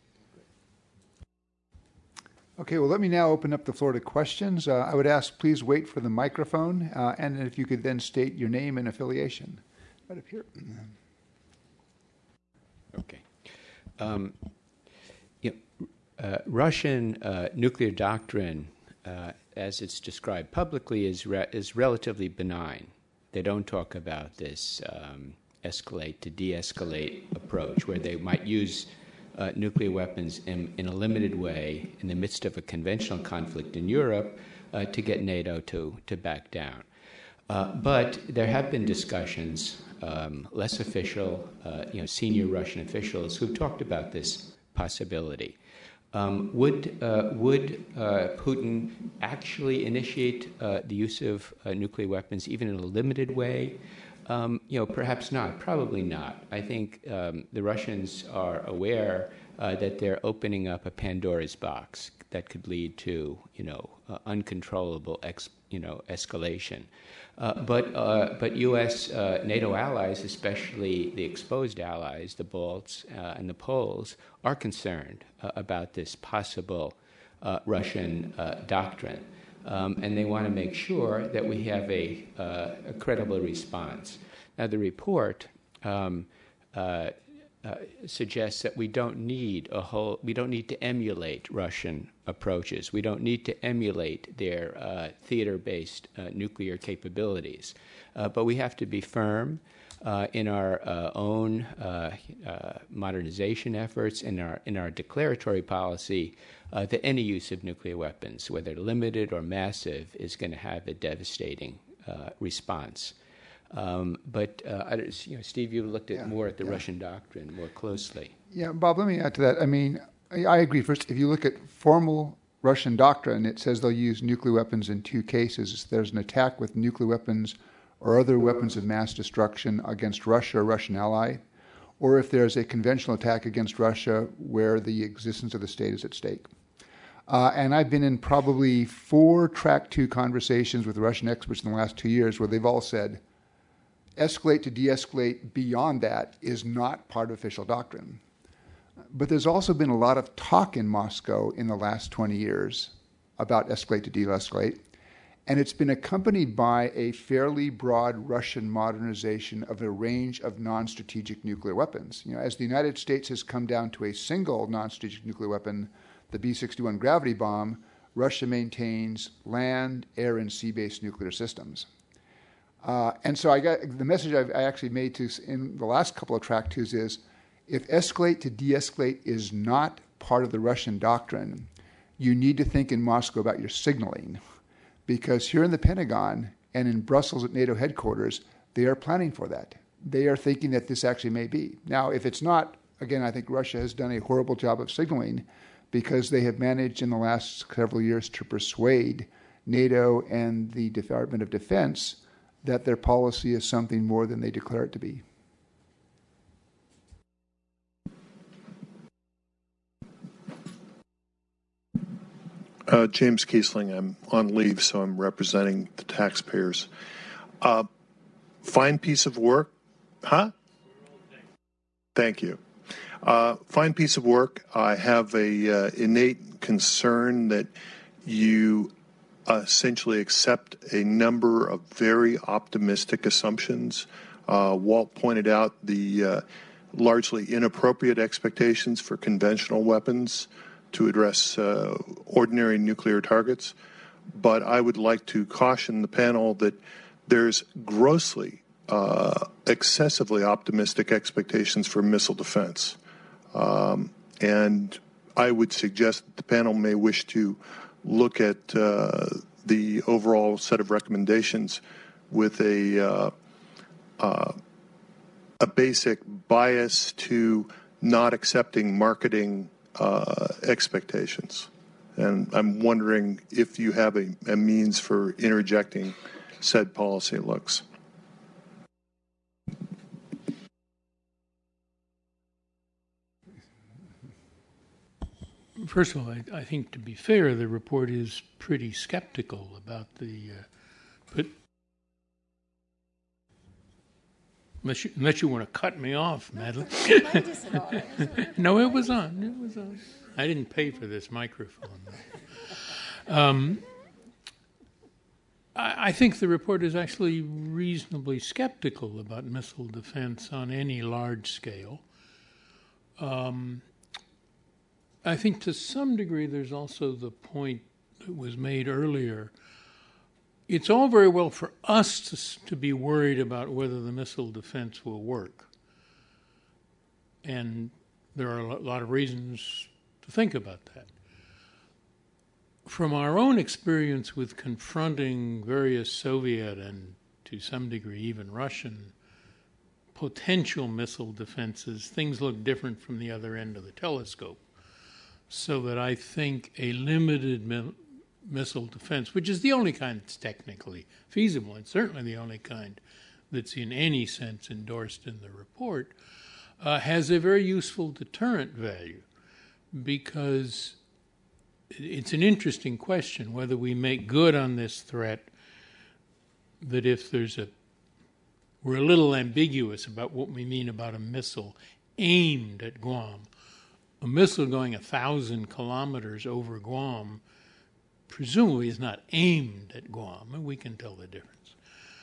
Okay, well, let me now open up the floor to questions. I would ask, please wait for the microphone, and if you could then state your name and affiliation. Right up here. Okay. Russian nuclear doctrine, as it's described publicly, is relatively benign. They don't talk about this escalate to de-escalate approach, where they might use nuclear weapons in a limited way in the midst of a conventional conflict in Europe to get NATO to back down. But there have been discussions, less official, senior Russian officials who've talked about this possibility. Would Putin actually initiate the use of nuclear weapons even in a limited way? Perhaps not. Probably not. I think the Russians are aware that they're opening up a Pandora's box that could lead to, uncontrollable, escalation. But U.S. NATO allies, especially the exposed allies, the Balts and the Poles, are concerned about this possible Russian doctrine. And they want to make sure that we have a credible response. Now, the report suggests that we don't need to emulate Russian approaches. We don't need to emulate their theater-based nuclear capabilities, but we have to be firm in our own modernization efforts, in our declaratory policy, that any use of nuclear weapons, whether limited or massive, is going to have a devastating response. But Steve, you looked at more at the Russian doctrine more closely. Yeah, Bob, let me add to that. I mean, I agree. First, if you look at formal Russian doctrine, it says they'll use nuclear weapons in two cases. There's an attack with nuclear weapons or other weapons of mass destruction against Russia or Russian ally, or if there's a conventional attack against Russia where the existence of the state is at stake. And I've been in probably 4 Track 2 conversations with Russian experts in the last 2 years where they've all said, escalate to de-escalate beyond that is not part of official doctrine. But there's also been a lot of talk in Moscow in the last 20 years about escalate to de-escalate, and it's been accompanied by a fairly broad Russian modernization of a range of non-strategic nuclear weapons. As the United States has come down to a single non-strategic nuclear weapon, the B-61 gravity bomb, Russia maintains land, air, and sea-based nuclear systems. And so the message I actually made in the last couple of Track 2s is, if escalate to de-escalate is not part of the Russian doctrine, you need to think in Moscow about your signaling. Because here in the Pentagon and in Brussels at NATO headquarters, they are planning for that. They are thinking that this actually may be. Now, if it's not, again, I think Russia has done a horrible job of signaling because they have managed in the last several years to persuade NATO and the Department of Defense that their policy is something more than they declare it to be. James Kiesling. I'm on leave, so I'm representing the taxpayers. Fine piece of work. Huh? Thank you. Fine piece of work. I have a innate concern that you essentially accept a number of very optimistic assumptions. Walt pointed out the largely inappropriate expectations for conventional weapons to address ordinary nuclear targets. But I would like to caution the panel that there's grossly, excessively optimistic expectations for missile defense. And I would suggest that the panel may wish to look at the overall set of recommendations with a basic bias to not accepting marketing expectations. And I'm wondering if you have a means for interjecting said policy looks. First of all, I think, to be fair, the report is pretty skeptical about the... but unless you want to cut me off, Madeline. No, it was on. It was on. I didn't pay for this microphone. I think the report is actually reasonably skeptical about missile defense on any large scale. I think to some degree there's also the point that was made earlier. It's all very well for us to be worried about whether the missile defense will work. And there are a lot of reasons to think about that. From our own experience with confronting various Soviet and to some degree even Russian potential missile defenses, things look different from the other end of the telescope. So that I think a limited missile defense, which is the only kind that's technically feasible, and certainly the only kind that's in any sense endorsed in the report, has a very useful deterrent value, because it's an interesting question whether we make good on this threat, that if we're a little ambiguous about what we mean about a missile aimed at Guam. A missile going 1,000 kilometers over Guam presumably is not aimed at Guam, and we can tell the difference.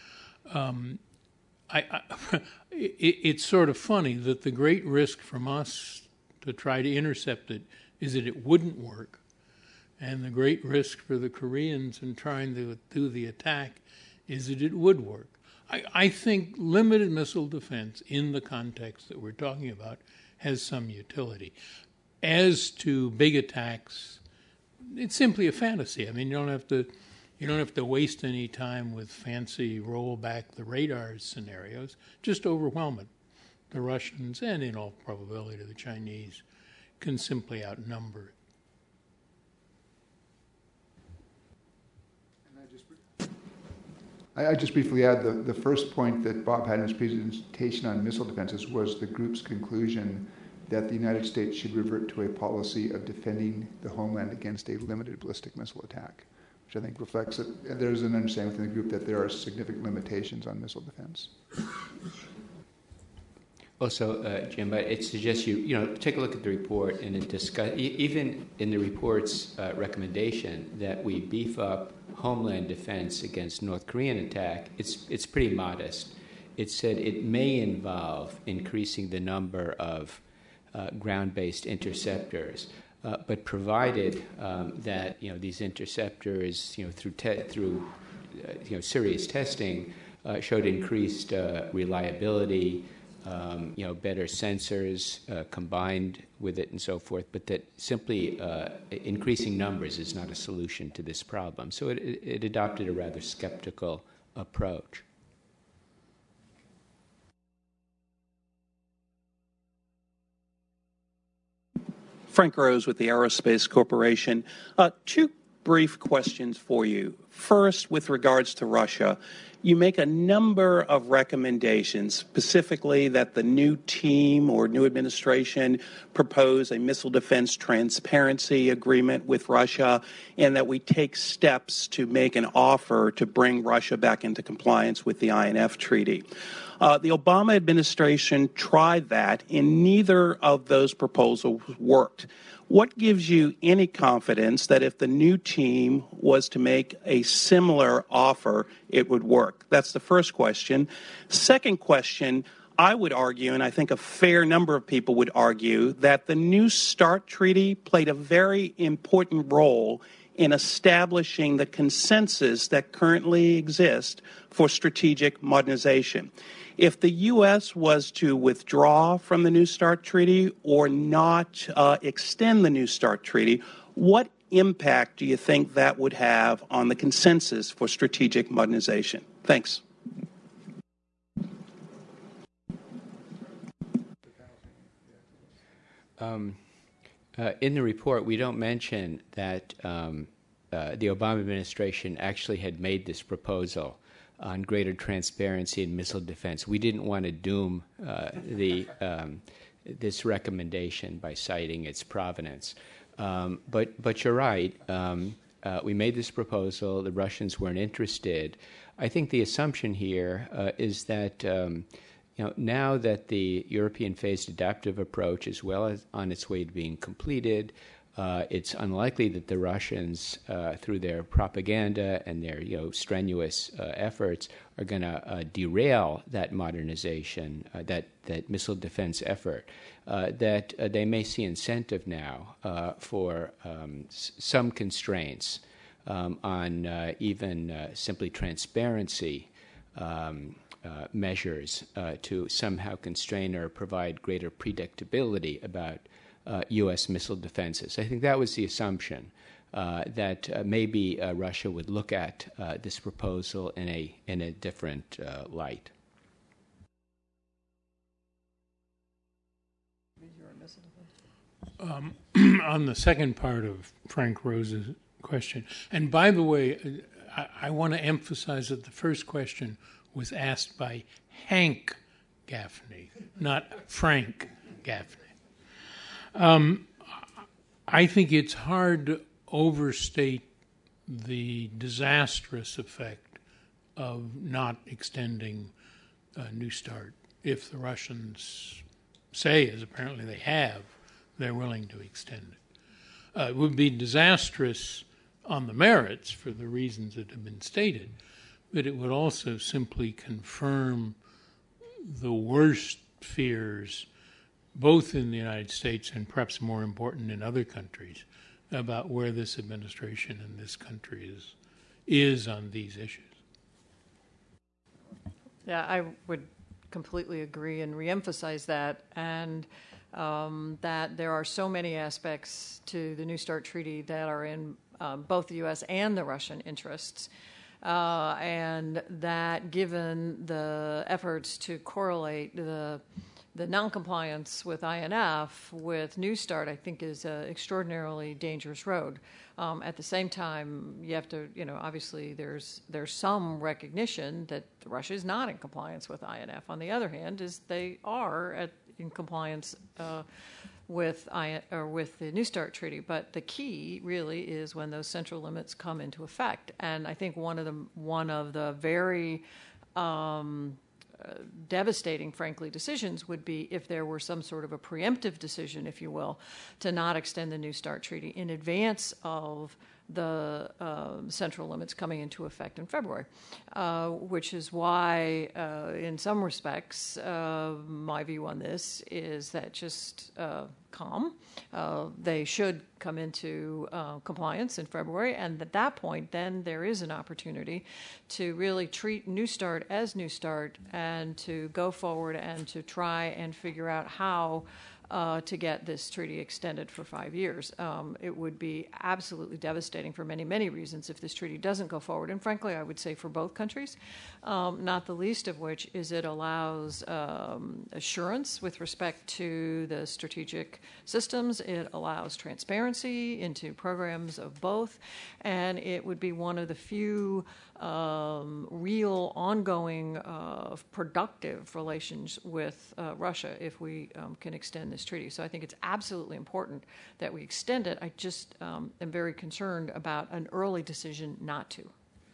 It's sort of funny that the great risk from us to try to intercept it is that it wouldn't work, and the great risk for the Koreans in trying to do the attack is that it would work. I think limited missile defense in the context that we're talking about has some utility. As to big attacks, it's simply a fantasy. I mean, you don't have to waste any time with fancy roll back the radar scenarios. Just overwhelm it. The Russians, and in all probability the Chinese, can simply outnumber it. I just briefly add the first point that Bob had in his presentation on missile defenses was the group's conclusion that the United States should revert to a policy of defending the homeland against a limited ballistic missile attack, which I think reflects that there's an understanding within the group that there are significant limitations on missile defense. Also, Jim, it suggests you take a look at the report and discuss, even in the report's recommendation that we beef up homeland defense against North Korean attack. It's pretty modest. It said it may involve increasing the number of ground-based interceptors, but provided that these interceptors, through serious testing, showed increased reliability, better sensors combined with it, and so forth. But that simply increasing numbers is not a solution to this problem. So it adopted a rather skeptical approach. Frank Rose with the Aerospace Corporation. Two brief questions for you. First, with regards to Russia, you make a number of recommendations, specifically that the new team or new administration propose a missile defense transparency agreement with Russia, and that we take steps to make an offer to bring Russia back into compliance with the INF Treaty. The Obama administration tried that, and neither of those proposals worked. What gives you any confidence that if the new team was to make a similar offer, it would work? That's the first question. Second question, I would argue, and I think a fair number of people would argue, that the New START treaty played a very important role in establishing the consensus that currently exists for strategic modernization. If the U.S. was to withdraw from the New START Treaty or not extend the New START Treaty, what impact do you think that would have on the consensus for strategic modernization? Thanks. In the report, we don't mention that the Obama administration actually had made this proposal on greater transparency in missile defense. We didn't want to doom this recommendation by citing its provenance. But you're right. We made this proposal. The Russians weren't interested. I think the assumption here is that now that the European phased adaptive approach is well as on its way to being completed, it's unlikely that the Russians, through their propaganda and their strenuous efforts, are going to derail that modernization, that missile defense effort. That they may see incentive now for some constraints on even simply transparency measures to somehow constrain or provide greater predictability about U.S. missile defenses. I think that was the assumption, that maybe Russia would look at this proposal in a different light. On the second part of Frank Rose's question, and by the way, I want to emphasize that the first question was asked by Hank Gaffney, not Frank Gaffney. I think it's hard to overstate the disastrous effect of not extending New START if the Russians say, as apparently they have, they're willing to extend it. It would be disastrous on the merits for the reasons that have been stated, but it would also simply confirm the worst fears, both in the United States and perhaps more important in other countries, about where this administration and this country is on these issues. Yeah, I would completely agree and reemphasize that, and that there are so many aspects to the New START Treaty that are in both the U.S. and the Russian interests, and that given the efforts to correlate the noncompliance with INF with New START, I think is an extraordinarily dangerous road. At the same time, you have to, obviously there's some recognition that Russia is not in compliance with INF. On the other hand, is they are in compliance with the New START Treaty. But the key really is when those central limits come into effect. And I think one of the very devastating, frankly, decisions would be if there were some sort of a preemptive decision, if you will, to not extend the New START Treaty in advance of the central limits coming into effect in February, which is why, in some respects, my view on this is that just calm. They should come into compliance in February, and at that point, then there is an opportunity to really treat New START as New START and to go forward and to try and figure out how to get this treaty extended for 5 years. It would be absolutely devastating for many, many reasons if this treaty doesn't go forward. And frankly, I would say for both countries, not the least of which is it allows assurance with respect to the strategic systems. It allows transparency into programs of both. And it would be one of the few real ongoing productive relations with Russia if we can extend this treaty. So I think it's absolutely important that we extend it. I just am very concerned about an early decision not to.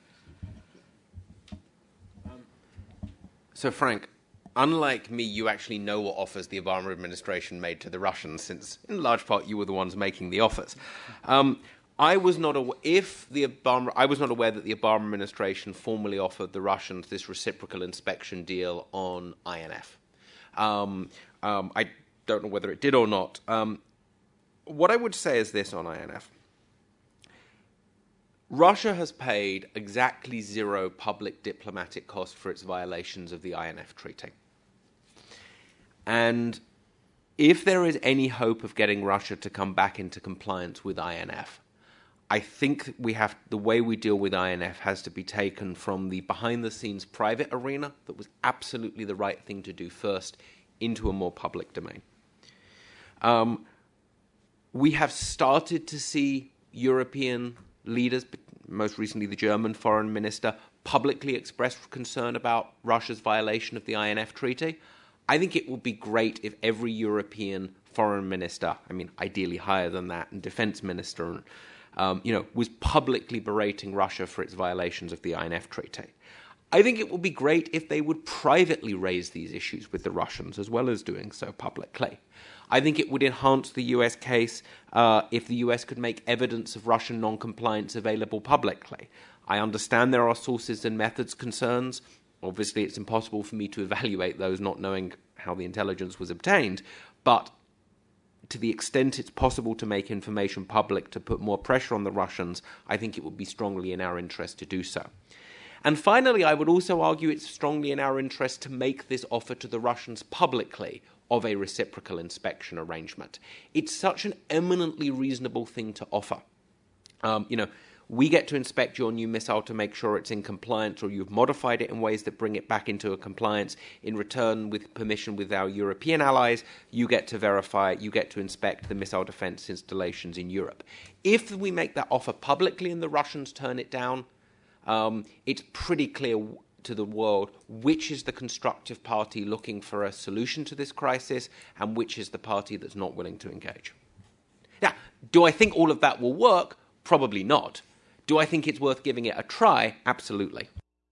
So Frank, unlike me, you actually know what offers the Obama administration made to the Russians, since in large part you were the ones making the offers. I was not aware that the Obama administration formally offered the Russians this reciprocal inspection deal on INF. I don't know whether it did or not. What I would say is this on INF. Russia has paid exactly zero public diplomatic cost for its violations of the INF Treaty. And if there is any hope of getting Russia to come back into compliance with INF, I think the way we deal with INF has to be taken from the behind-the-scenes private arena that was absolutely the right thing to do first into a more public domain. We have started to see European leaders, most recently the German foreign minister, publicly express concern about Russia's violation of the INF Treaty. I think it would be great if every European foreign minister, ideally higher than that, and defense minister, was publicly berating Russia for its violations of the INF Treaty. I think it would be great if they would privately raise these issues with the Russians as well as doing so publicly. I think it would enhance the US case if the US could make evidence of Russian non-compliance available publicly. I understand there are sources and methods concerns. Obviously, it's impossible for me to evaluate those not knowing how the intelligence was obtained, but to the extent it's possible to make information public to put more pressure on the Russians, I think it would be strongly in our interest to do so. And finally, I would also argue it's strongly in our interest to make this offer to the Russians publicly of a reciprocal inspection arrangement. It's such an eminently reasonable thing to offer. We get to inspect your new missile to make sure it's in compliance, or you've modified it in ways that bring it back into a compliance. In return, with permission with our European allies, you get to verify, you get to inspect the missile defense installations in Europe. If we make that offer publicly and the Russians turn it down, it's pretty clear to the world which is the constructive party looking for a solution to this crisis and which is the party that's not willing to engage. Now, do I think all of that will work? Probably not. Do I think it's worth giving it a try? Absolutely.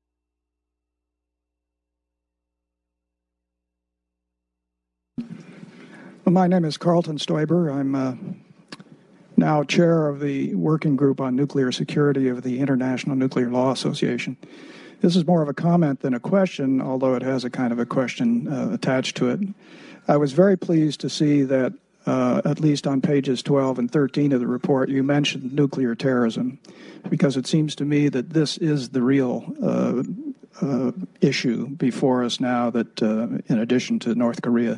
Well, my name is Carlton Stoiber. I'm now chair of the Working Group on Nuclear Security of the International Nuclear Law Association. This is more of a comment than a question, although it has a kind of a question attached to it. I was very pleased to see that at least on pages 12 and 13 of the report, you mentioned nuclear terrorism, because it seems to me that this is the real issue before us now that, in addition to North Korea,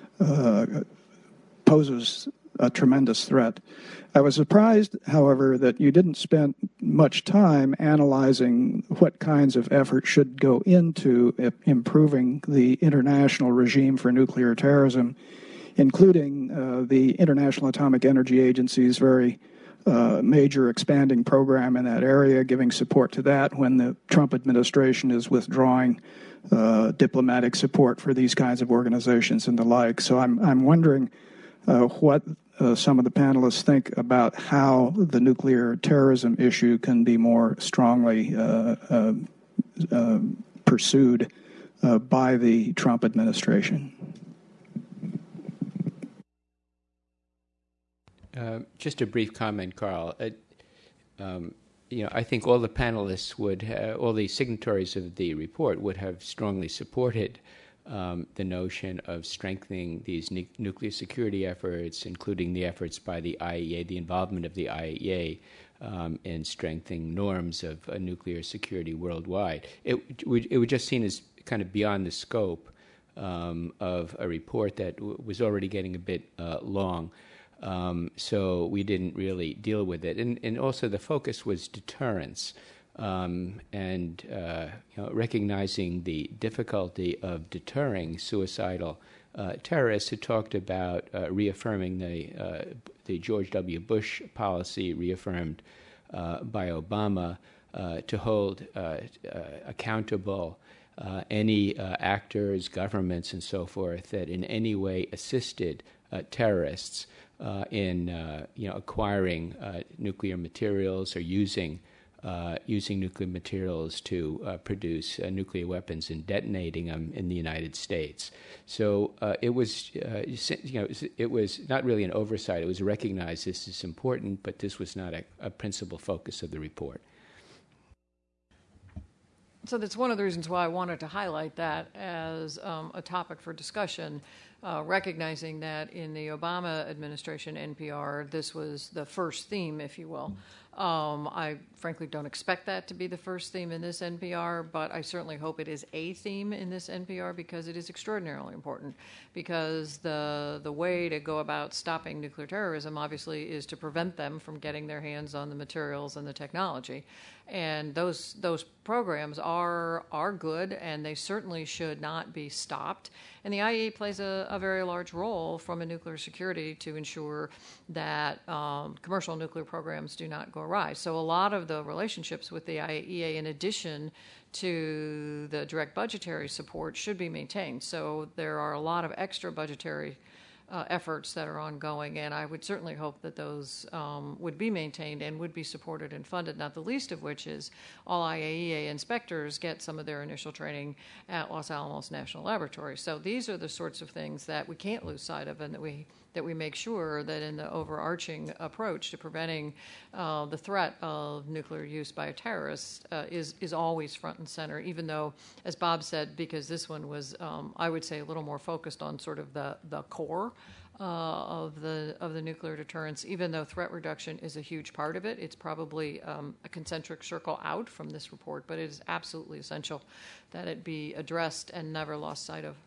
poses a tremendous threat. I was surprised, however, that you didn't spend much time analyzing what kinds of effort should go into improving the international regime for nuclear terrorism, including the International Atomic Energy Agency's very major expanding program in that area, giving support to that when the Trump administration is withdrawing diplomatic support for these kinds of organizations and the like. So I'm wondering what some of the panelists think about how the nuclear terrorism issue can be more strongly pursued by the Trump administration. Just a brief comment, Carl. I think all the panelists all the signatories of the report would have strongly supported the notion of strengthening these nuclear security efforts, including the efforts by the IAEA, the involvement of the IAEA in strengthening norms of nuclear security worldwide. It would just seem as kind of beyond the scope of a report that was already getting a bit long. So we didn't really deal with it. And also the focus was deterrence. Recognizing the difficulty of deterring suicidal terrorists, who talked about reaffirming the George W. Bush policy reaffirmed by Obama to hold accountable any actors, governments, and so forth that in any way assisted terrorists in acquiring nuclear materials or using nuclear materials to produce nuclear weapons and detonating them in the United States. So it was not really an oversight. It was recognized this is important, but this was not a principal focus of the report. So that's one of the reasons why I wanted to highlight that as a topic for discussion, recognizing that in the Obama administration NPR, this was the first theme, if you will. I frankly don't expect that to be the first theme in this NPR, but I certainly hope it is a theme in this NPR because it is extraordinarily important. Because the way to go about stopping nuclear terrorism, obviously, is to prevent them from getting their hands on the materials and the technology. And those programs are good, and they certainly should not be stopped. And the IAEA plays a very large role from a nuclear security to ensure that commercial nuclear programs do not go awry. So a lot of the relationships with the IAEA, in addition to the direct budgetary support, should be maintained. So there are a lot of extra budgetary efforts that are ongoing, and I would certainly hope that those would be maintained and would be supported and funded, not the least of which is all IAEA inspectors get some of their initial training at Los Alamos National Laboratory. So these are the sorts of things that we can't lose sight of, and that we make sure that in the overarching approach to preventing the threat of nuclear use by a terrorist is always front and center, even though, as Bob said, because this one was, I would say, a little more focused on sort of the core of the nuclear deterrence. Even though threat reduction is a huge part of it, it's probably a concentric circle out from this report, but it is absolutely essential that it be addressed and never lost sight of.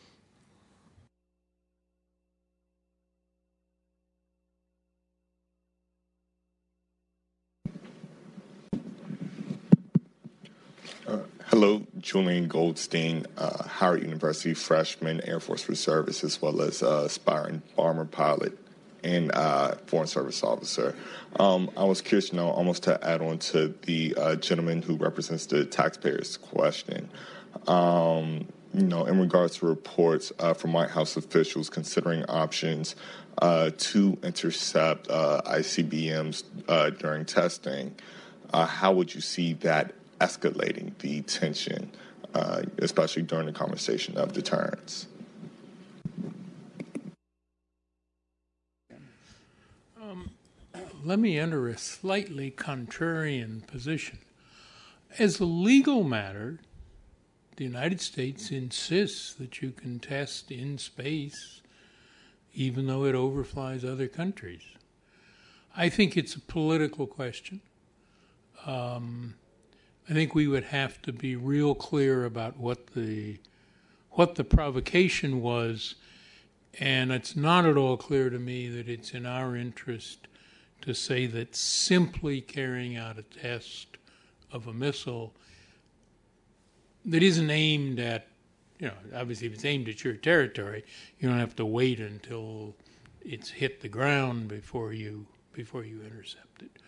Hello, Julian Goldstein, Howard University freshman, Air Force Reservist, as well as aspiring bomber pilot and Foreign Service officer. I was curious to know, almost to add on to the gentleman who represents the taxpayers' question, in regards to reports from White House officials considering options to intercept ICBMs during testing, how would you see that escalating the tension, especially during the conversation of deterrence? Let me enter a slightly contrarian position. As a legal matter, the United States insists that you can test in space even though it overflies other countries. I think it's a political question. I think we would have to be real clear about what the provocation was, and it's not at all clear to me that it's in our interest to say that simply carrying out a test of a missile that isn't aimed at, obviously if it's aimed at your territory, you don't have to wait until it's hit the ground before you intercept it.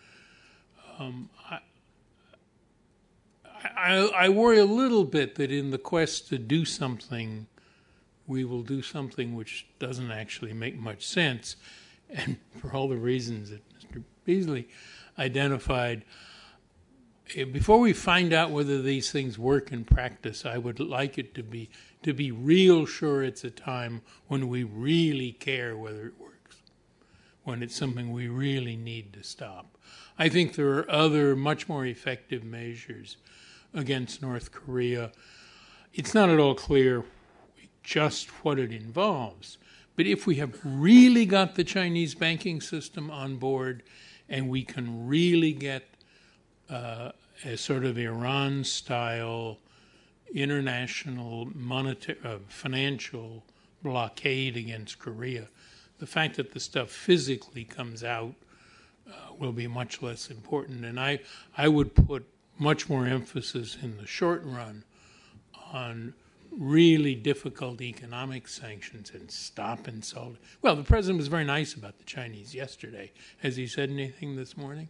I worry a little bit that in the quest to do something, we will do something which doesn't actually make much sense. And for all the reasons that Mr. Beasley identified, before we find out whether these things work in practice, I would like it to be real sure it's a time when we really care whether it works, when it's something we really need to stop. I think there are other much more effective measures against North Korea. It's not at all clear just what it involves. But if we have really got the Chinese banking system on board and we can really get a sort of Iran-style international financial blockade against Korea, the fact that the stuff physically comes out will be much less important. And I would put much more emphasis in the short run on really difficult economic sanctions and stop insult. Well, the president was very nice about the Chinese yesterday. Has he said anything this morning?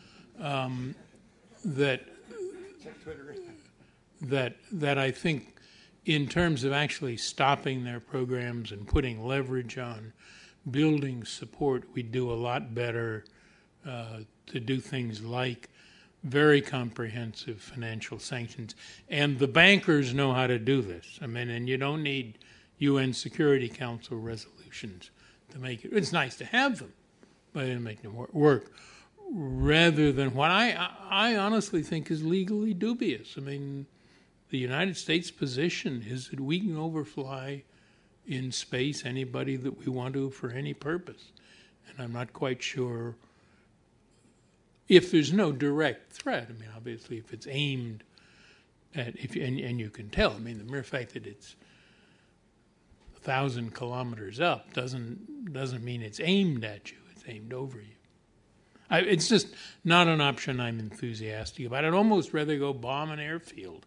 That I think in terms of actually stopping their programs and putting leverage on building support, we'd do a lot better to do things like very comprehensive financial sanctions. And the bankers know how to do this. And you don't need UN Security Council resolutions to make it. It's nice to have them, but they don't make them work. Rather than what I honestly think is legally dubious. The United States position is that we can overfly in space anybody that we want to for any purpose. And I'm not quite sure if there's no direct threat. I mean, obviously, if it's aimed at, and you can tell. I mean, the mere fact that it's 1,000 kilometers up doesn't mean it's aimed at you. It's aimed over you. It's just not an option I'm enthusiastic about. I'd almost rather go bomb an airfield.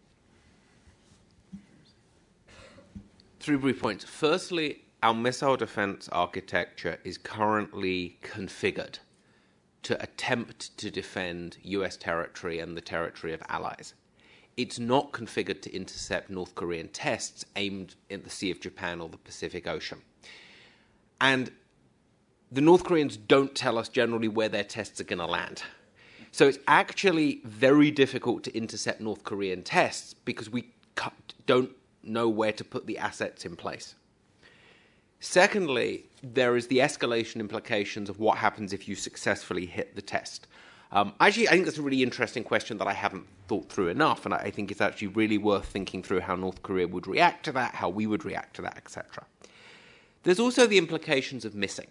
3 brief points. Firstly, our missile defense architecture is currently configured to attempt to defend U.S. territory and the territory of allies. It's not configured to intercept North Korean tests aimed at the Sea of Japan or the Pacific Ocean. And the North Koreans don't tell us generally where their tests are going to land. So it's actually very difficult to intercept North Korean tests because we don't know where to put the assets in place. Secondly, there is the escalation implications of what happens if you successfully hit the test. Actually, I think that's a really interesting question that I haven't thought through enough, and I think it's actually really worth thinking through how North Korea would react to that, how we would react to that, etc. There's also the implications of missing.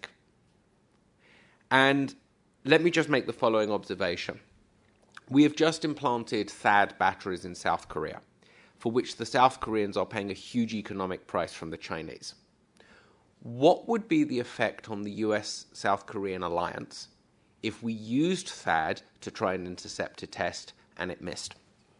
And let me just make the following observation. We have just implanted THAAD batteries in South Korea, for which the South Koreans are paying a huge economic price from the Chinese. What would be the effect on the US-South Korean alliance if we used THAAD to try and intercept a test and it missed?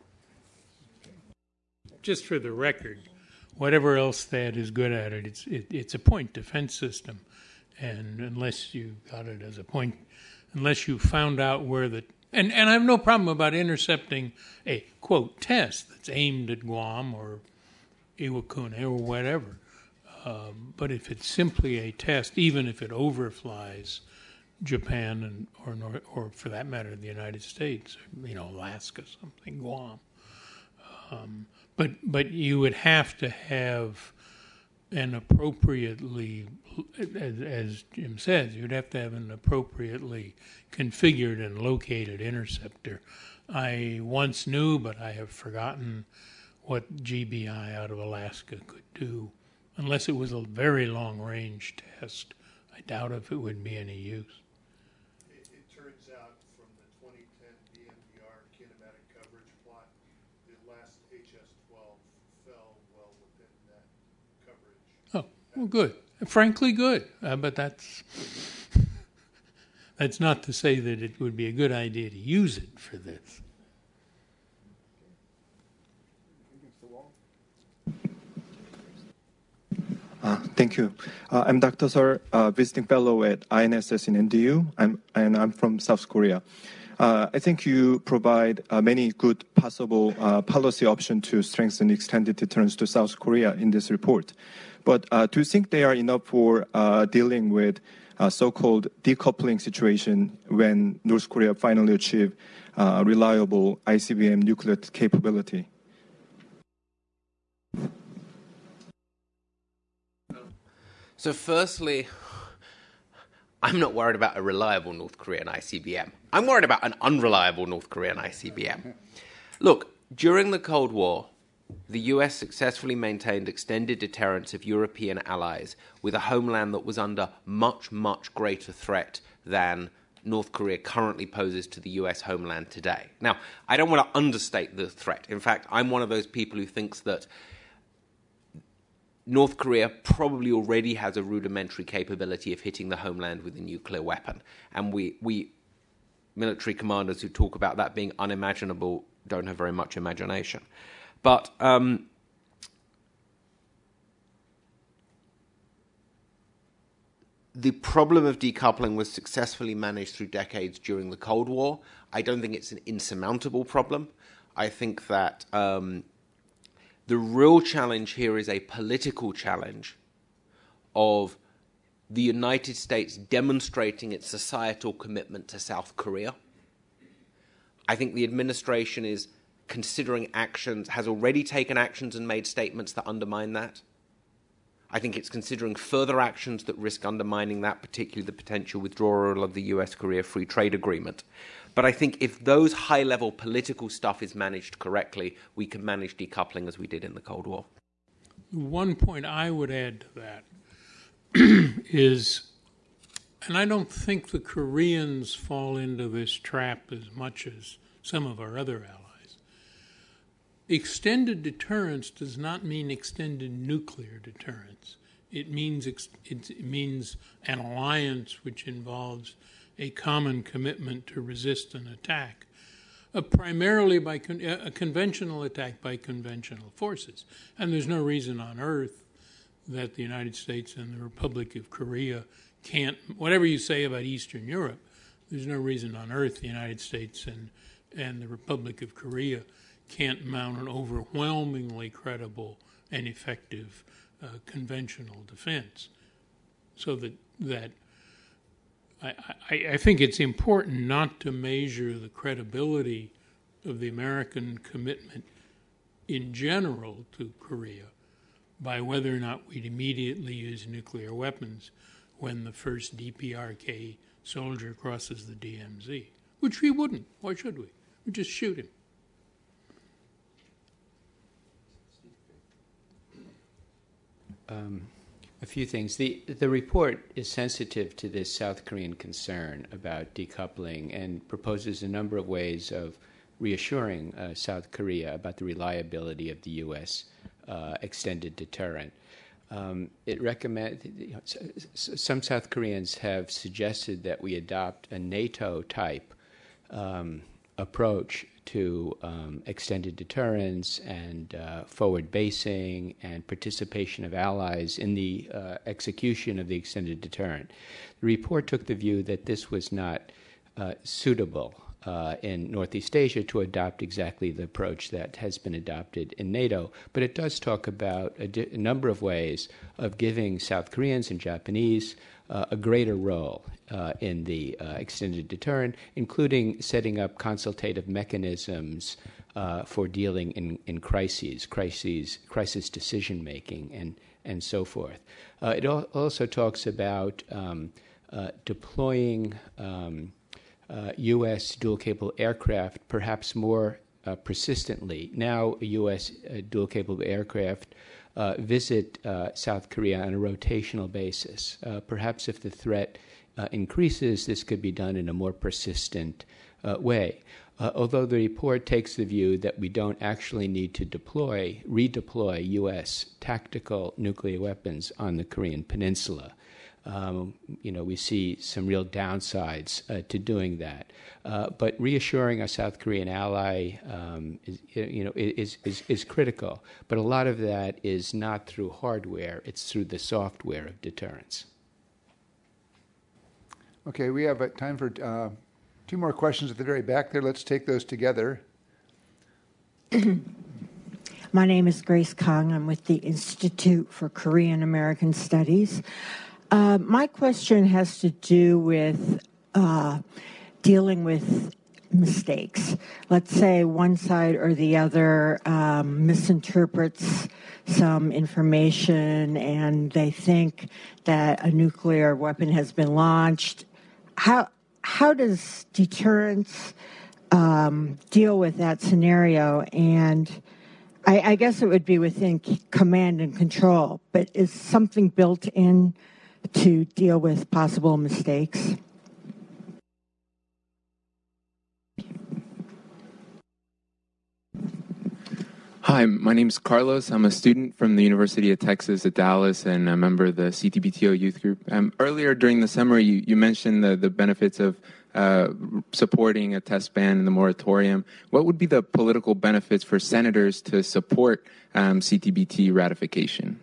Just for the record, whatever else THAAD is good at it's a point defense system. And unless you got it as a point, unless you found out where the... And I have no problem about intercepting a, quote, test that's aimed at Guam or Iwakuni or whatever. But if it's simply a test, even if it overflies Japan or for that matter the United States, Alaska, something, Guam, but you would have to have an appropriately, as Jim says, you'd have to have an appropriately configured and located interceptor. I once knew, but I have forgotten what GBI out of Alaska could do. Unless it was a very long-range test, I doubt if it would be any use. It turns out from the 2010 DMDR kinematic coverage plot, the last HS-12 fell well within that coverage. Oh, well, good. Frankly, good. But that's not to say that it would be a good idea to use it for this. Thank you. I'm Dr. Sir, visiting fellow at INSS in NDU, and I'm from South Korea. I think you provide many good possible policy options to strengthen extended deterrence to South Korea in this report. But do you think they are enough for dealing with so-called decoupling situation when North Korea finally achieve reliable ICBM nuclear capability? So firstly, I'm not worried about a reliable North Korean ICBM. I'm worried about an unreliable North Korean ICBM. Look, during the Cold War, the US successfully maintained extended deterrence of European allies with a homeland that was under much, much greater threat than North Korea currently poses to the US homeland today. Now, I don't want to understate the threat. In fact, I'm one of those people who thinks that North Korea probably already has a rudimentary capability of hitting the homeland with a nuclear weapon. And we military commanders who talk about that being unimaginable don't have very much imagination. But the problem of decoupling was successfully managed through decades during the Cold War. I don't think it's an insurmountable problem. I think that the real challenge here is a political challenge of the United States demonstrating its societal commitment to South Korea. I think the administration is considering actions, has already taken actions and made statements that undermine that. I think it's considering further actions that risk undermining that, particularly the potential withdrawal of the US-Korea Free Trade Agreement. But I think if those high-level political stuff is managed correctly, we can manage decoupling as we did in the Cold War. One point I would add to that is and I don't think the Koreans fall into this trap as much as some of our other allies. Extended deterrence does not mean extended nuclear deterrence. It means an alliance which involves a common commitment to resist an attack, primarily by a conventional attack by conventional forces. And there's no reason on earth that the United States and the Republic of Korea can't, whatever you say about Eastern Europe, there's no reason on earth the United States and the Republic of Korea can't mount an overwhelmingly credible and effective conventional defense. So that I think it's important not to measure the credibility of the American commitment in general to Korea by whether or not we'd immediately use nuclear weapons when the first DPRK soldier crosses the DMZ, which we wouldn't. Why should we? We just shoot him. A few things. The report is sensitive to this South Korean concern about decoupling and proposes a number of ways of reassuring South Korea about the reliability of the U.S. Extended deterrent. It recommends some South Koreans have suggested that we adopt a NATO-type approach to extended deterrence and forward basing and participation of allies in the execution of the extended deterrent. The report took the view that this was not suitable in Northeast Asia to adopt exactly the approach that has been adopted in NATO, but it does talk about a number of ways of giving South Koreans and Japanese a greater role in the extended deterrent, including setting up consultative mechanisms for dealing in crisis decision making, and so forth. It also talks about deploying U.S. dual-capable aircraft perhaps more persistently. Now, U.S. dual-capable aircraft visit South Korea on a rotational basis. Perhaps if the threat increases, this could be done in a more persistent way. Although the report takes the view that we don't actually need to redeploy U.S. tactical nuclear weapons on the Korean Peninsula. We see some real downsides to doing that. But reassuring a South Korean ally is critical. But a lot of that is not through hardware; it's through the software of deterrence. Okay, we have time for two more questions at the very back there. Let's take those together. My name is Grace Kong. I'm with the Institute for Korean American Studies. My question has to do with dealing with mistakes. Let's say one side or the other misinterprets some information and they think that a nuclear weapon has been launched. How does deterrence deal with that scenario? And I guess it would be within command and control, but is something built in to deal with possible mistakes? Hi, my name is Carlos. I'm a student from the University of Texas at Dallas and a member of the CTBTO youth group. Earlier during the summer, you mentioned the benefits of supporting a test ban and the moratorium. What would be the political benefits for senators to support CTBT ratification?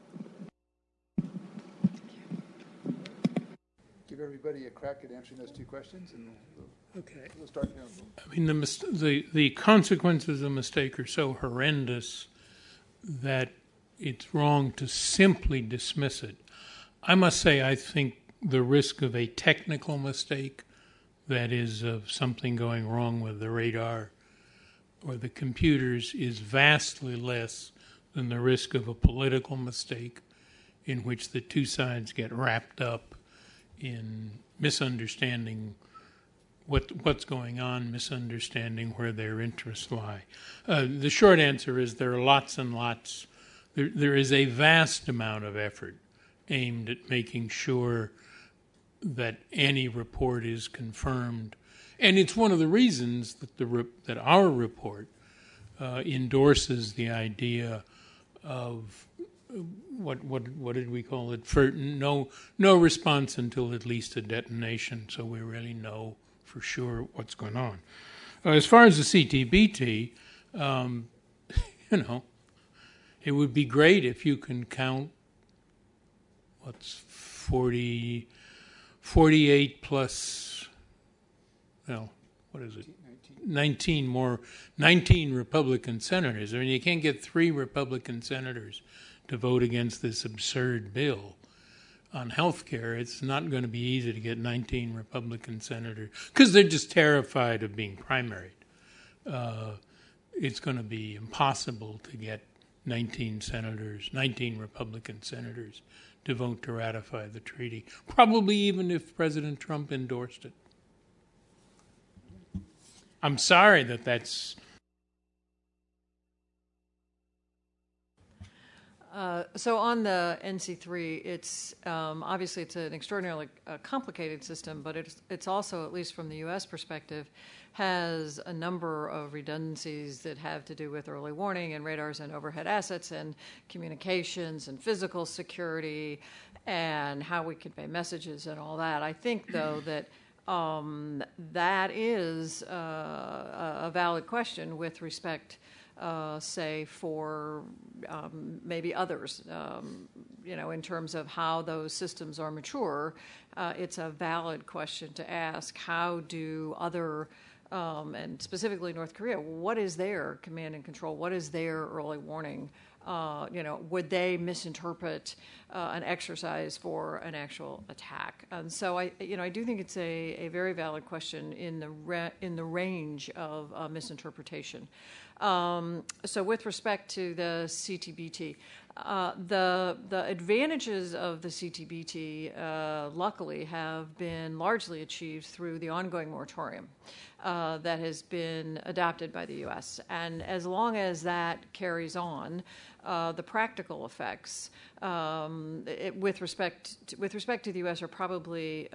Give everybody a crack at answering those two questions, and we'll start now. I mean, the consequences of a mistake are so horrendous that it's wrong to simply dismiss it. I must say, I think the risk of a technical mistake, that is, of something going wrong with the radar or the computers, is vastly less than the risk of a political mistake in which the two sides get wrapped up in misunderstanding what's going on, misunderstanding where their interests lie. The short answer is there are lots and lots. There is a vast amount of effort aimed at making sure that any report is confirmed. And it's one of the reasons that that our report endorses the idea of what did we call it? For no response until at least a detonation, so we really know for sure what's going on. As far as the CTBT, it would be great if you can count 48 plus, well, what is it? 19 Republican senators. I mean, you can't get 3 Republican senators to vote against this absurd bill on health care. It's not going to be easy to get 19 Republican senators because they're just terrified of being primaried. It's going to be impossible to get 19 Republican senators to vote to ratify the treaty, probably even if President Trump endorsed it. I'm sorry that's... So on the NC3, it's obviously it's an extraordinarily complicated system, but it's also, at least from the U.S. perspective, has a number of redundancies that have to do with early warning and radars and overhead assets and communications and physical security and how we convey messages and all that. I think, though, that that is a valid question with respect, say, for maybe others, in terms of how those systems are mature. It's a valid question to ask. How do other, and specifically North Korea, what is their command and control? What is their early warning? Would they misinterpret an exercise for an actual attack? And so I do think it's a very valid question in the range of misinterpretation. So with respect to the CTBT, the advantages of the CTBT, luckily, have been largely achieved through the ongoing moratorium that has been adopted by the U.S. And as long as that carries on, the practical effects with respect to the U.S. are probably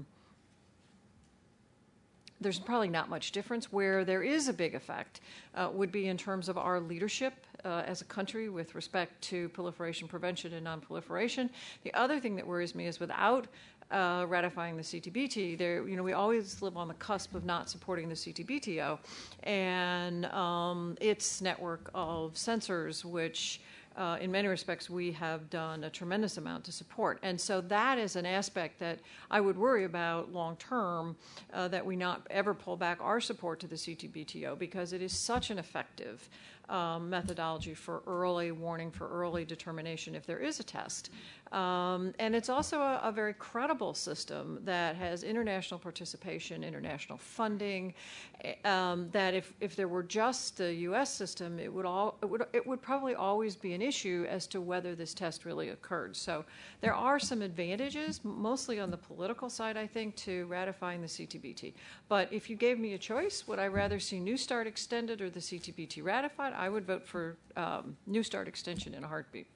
there's probably not much difference. Where there is a big effect would be in terms of our leadership as a country with respect to proliferation prevention and nonproliferation. The other thing that worries me is without ratifying the CTBT, we always live on the cusp of not supporting the CTBTO and its network of sensors, which in many respects we have done a tremendous amount to support. And so that is an aspect that I would worry about long term, that we not ever pull back our support to the CTBTO, because it is such an effective methodology for early warning, for early determination if there is a test. And it's also a very credible system that has international participation, international funding, that if there were just the U.S. system, it would probably always be an issue as to whether this test really occurred. So there are some advantages, mostly on the political side, I think, to ratifying the CTBT. But if you gave me a choice, would I rather see New START extended or the CTBT ratified? I would vote for New START extension in a heartbeat.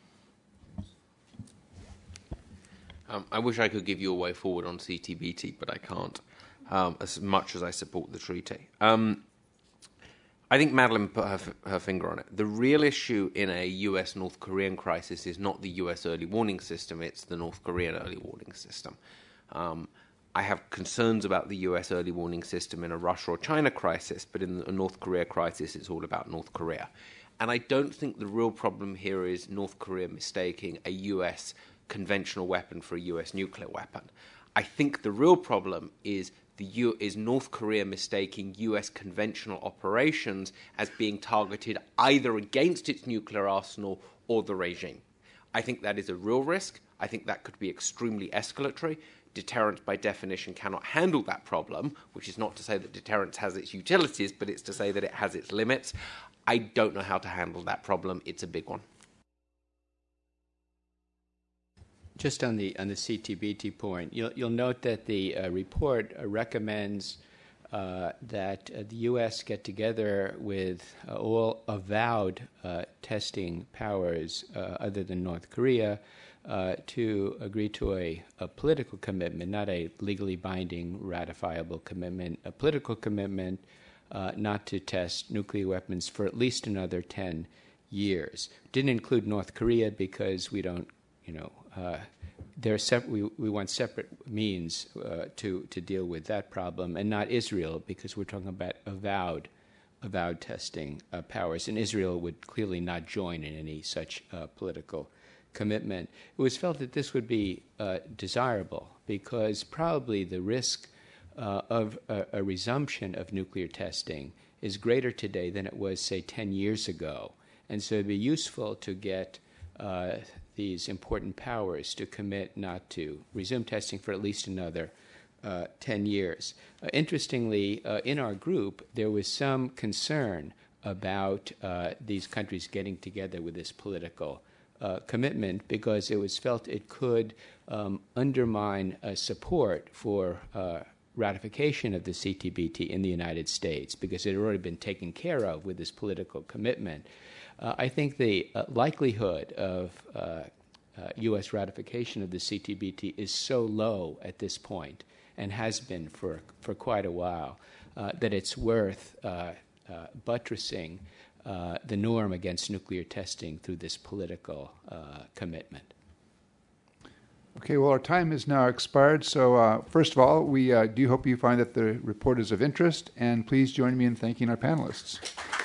I wish I could give you a way forward on CTBT, but I can't, as much as I support the treaty. I think Madeleine put her finger on it. The real issue in a US-North Korean crisis is not the US early warning system, it's the North Korean early warning system. I have concerns about the US early warning system in a Russia or China crisis, but in a North Korea crisis, it's all about North Korea. And I don't think the real problem here is North Korea mistaking a US conventional weapon for a US nuclear weapon. I think the real problem is North Korea mistaking US conventional operations as being targeted either against its nuclear arsenal or the regime. I think that is a real risk. I think that could be extremely escalatory. Deterrence, by definition, cannot handle that problem, which is not to say that deterrence has its utilities, but it's to say that it has its limits. I don't know how to handle that problem. It's a big one. Just on the CTBT point, you'll note that the report recommends that the U.S. get together with all avowed testing powers other than North Korea to agree to a political commitment, not a legally binding, ratifiable commitment, a political commitment not to test nuclear weapons for at least another 10 years. Didn't include North Korea because we don't, we want separate means to deal with that problem, and not Israel because we're talking about avowed testing powers, and Israel would clearly not join in any such political commitment. It was felt that this would be desirable because probably the risk of a resumption of nuclear testing is greater today than it was, say, 10 years ago. And so it would be useful to get these important powers to commit not to resume testing for at least another 10 years. Interestingly, in our group, there was some concern about these countries getting together with this political commitment because it was felt it could undermine support for ratification of the CTBT in the United States because it had already been taken care of with this political commitment. I think the likelihood of U.S. ratification of the CTBT is so low at this point and has been for quite a while that it's worth buttressing the norm against nuclear testing through this political commitment. Okay, well, our time has now expired. So first of all, we do hope you find that the report is of interest, and please join me in thanking our panelists.